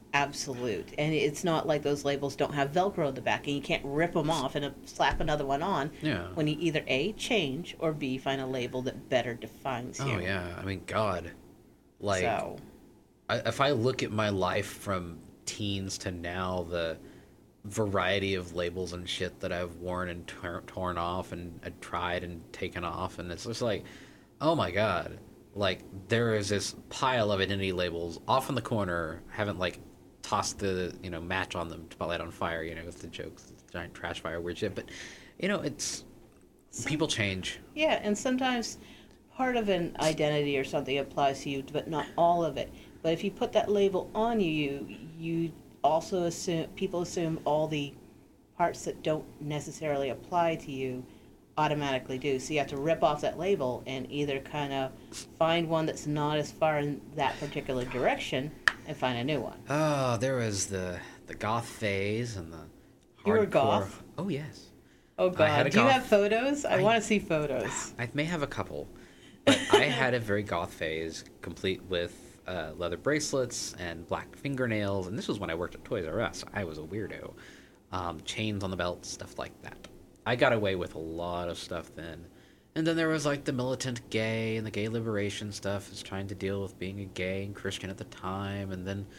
absolute. And it's not like those labels don't have Velcro in the back and you can't rip them off and slap another one on. Yeah. When you either A, change, or B, find a label that better defines you. Oh yeah, I mean, God, like, So, if I look at my life from teens to now, the variety of labels and shit that I've worn and torn off and tried and taken off, and it's just like, oh my God, like there is this pile of identity labels off in the corner. I haven't like tossed the match on them to light on fire, with the jokes, giant trash fire, weird shit. But it's people change. yeah, and sometimes part of an identity or something applies to you, but not all of it. But if you put that label on you also assume all the parts that don't necessarily apply to you automatically do. So you have to rip off that label and either kind of find one that's not as far in that particular direction and find a new one. Oh, there was the goth phase and the You were hardcore. goth? Oh yes. Oh I had God, a do you goth- have photos? I want to see photos. I may have a couple, but I had a very goth phase, complete with leather bracelets and black fingernails, and this was when I worked at Toys R Us. I was a weirdo. Chains on the belt, stuff like that. I got away with a lot of stuff then. And then there was like the militant gay and the gay liberation stuff, is trying to deal with being a gay and Christian at the time, and then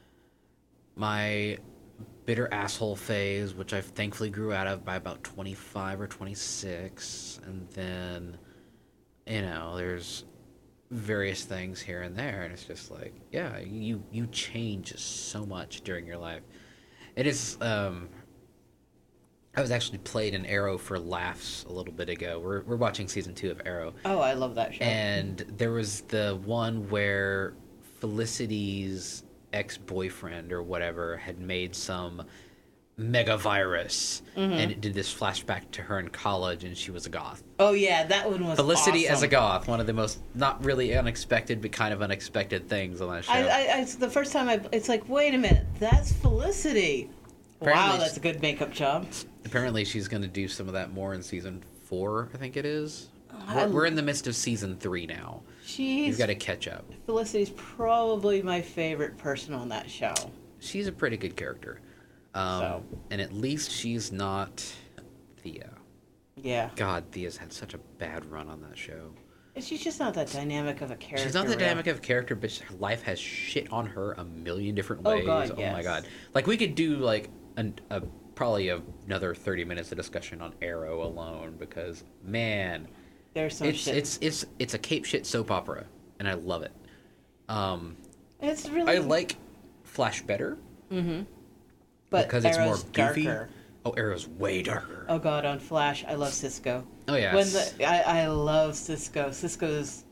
my bitter asshole phase, which I thankfully grew out of by about 25 or 26, and then there's various things here and there, and it's just like, yeah, you change so much during your life. It is I was actually played in Arrow for laughs a little bit ago. We're watching season 2 of Arrow, Oh, I love that show. and there was the one where Felicity's ex-boyfriend or whatever had made some mega virus, and it did this flashback to her in college, and she was a goth. Oh yeah, that one was Felicity awesome. as a goth, one of the most not really unexpected but kind of unexpected things on that show. I the first time it's like, wait a minute, that's Felicity. Apparently Wow, that's a good makeup job. Apparently she's going to do some of that more in season 4, I think it is. I- We're in the midst of season 3 now. You've She's got to catch up. Felicity's probably my favorite person on that show. She's a pretty good character. So. And at least she's not Thea. Yeah, God, Thea's had such a bad run on that show. and she's just not that dynamic of a character. She's not the really. dynamic of character, but her life has shit on her a million different Oh, ways. God, Oh my yes. God! Like we could do like probably another 30 minutes of discussion on Arrow alone, because man, There's some shit. it's a cape shit soap opera, and I love it. It's really. I like Flash better but because it's more Arrow's goofy. darker. Oh, Arrow's way darker. Oh God, on Flash, I love Cisco. Oh yeah. I love Cisco. Cisco's.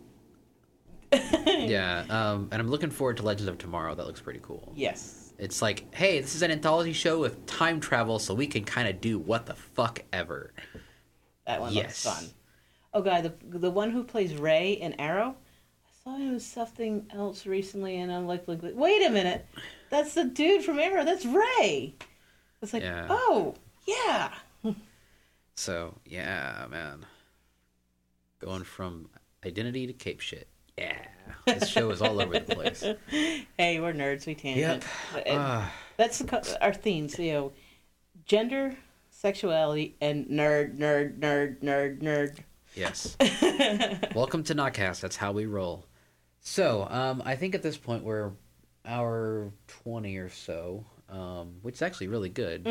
Yeah, and I'm looking forward to Legends of Tomorrow. That looks pretty cool. Yes. It's like, hey, this is an anthology show with time travel, so we can kind of do what the fuck ever. That one Yes. looks fun. Oh God, the one who plays Ray in Arrow, I saw him in something else recently, and I'm like, wait a minute, that's the dude from Arrow. That's Ray. It's like, Yeah. oh yeah. So, yeah, man. Going from identity to cape shit. Yeah. This show is all over the place. Hey, we're nerds. We tangent. Yep. That's our themes. Gender, sexuality, and nerd. Yes. Welcome to Notcast. That's how we roll. So, I think at this point we're hour 20 or so, which is actually really good.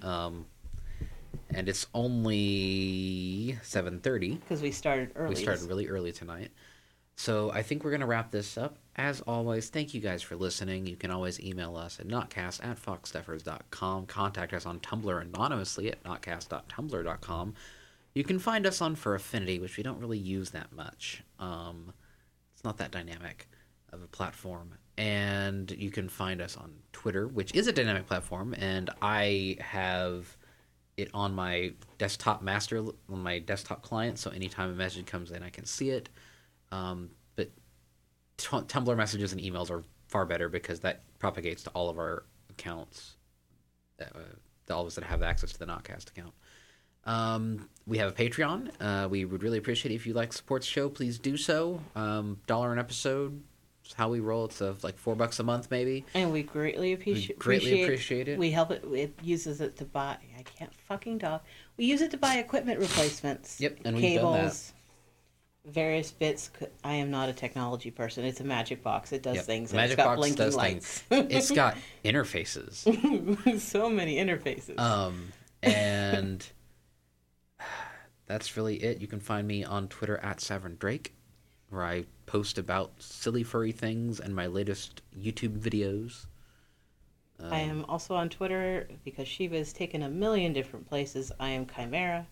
And it's only 7:30. Because we started early. We started really early tonight. So I think we're going to wrap this up. As always, thank you guys for listening. You can always email us at notcast@foxstuffers.com. Contact us on Tumblr anonymously at notcast.tumblr.com. You can find us on For Affinity, which we don't really use that much. It's not that dynamic of a platform. And you can find us on Twitter, which is a dynamic platform, and I have it on my desktop on my desktop client, so anytime a message comes in, I can see it. But Tumblr messages and emails are far better because that propagates to all of our accounts, all of us that have access to the Notcast account. We have a Patreon. We would really appreciate it if you like to support the show. Please do so. $1 an episode, It's how we roll. It's like $4 a month, maybe. And we greatly appreciate it. We help it. It uses it to buy. I can't fucking talk. We use it to buy equipment replacements. Yep, and cables, we've done that. Various bits. I am not a technology person. It's a magic box. It does things. And Magic it's got Box blinking does lights. things. It's got interfaces. So many interfaces. And that's really it. You can find me on Twitter at Savern Drake, where I post about silly furry things and my latest YouTube videos. I am also on Twitter because Shiva's taken a million different places. I am Chimera,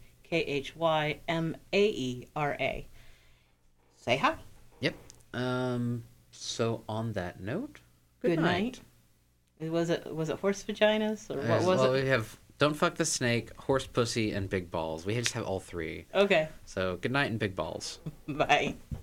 Chymaera. Say hi. Yep. So on that note, Good night. Was it horse vaginas or what was it? We have Don't Fuck the Snake, Horse Pussy, and Big Balls. We just have all three. Okay. So good night and big balls. Bye.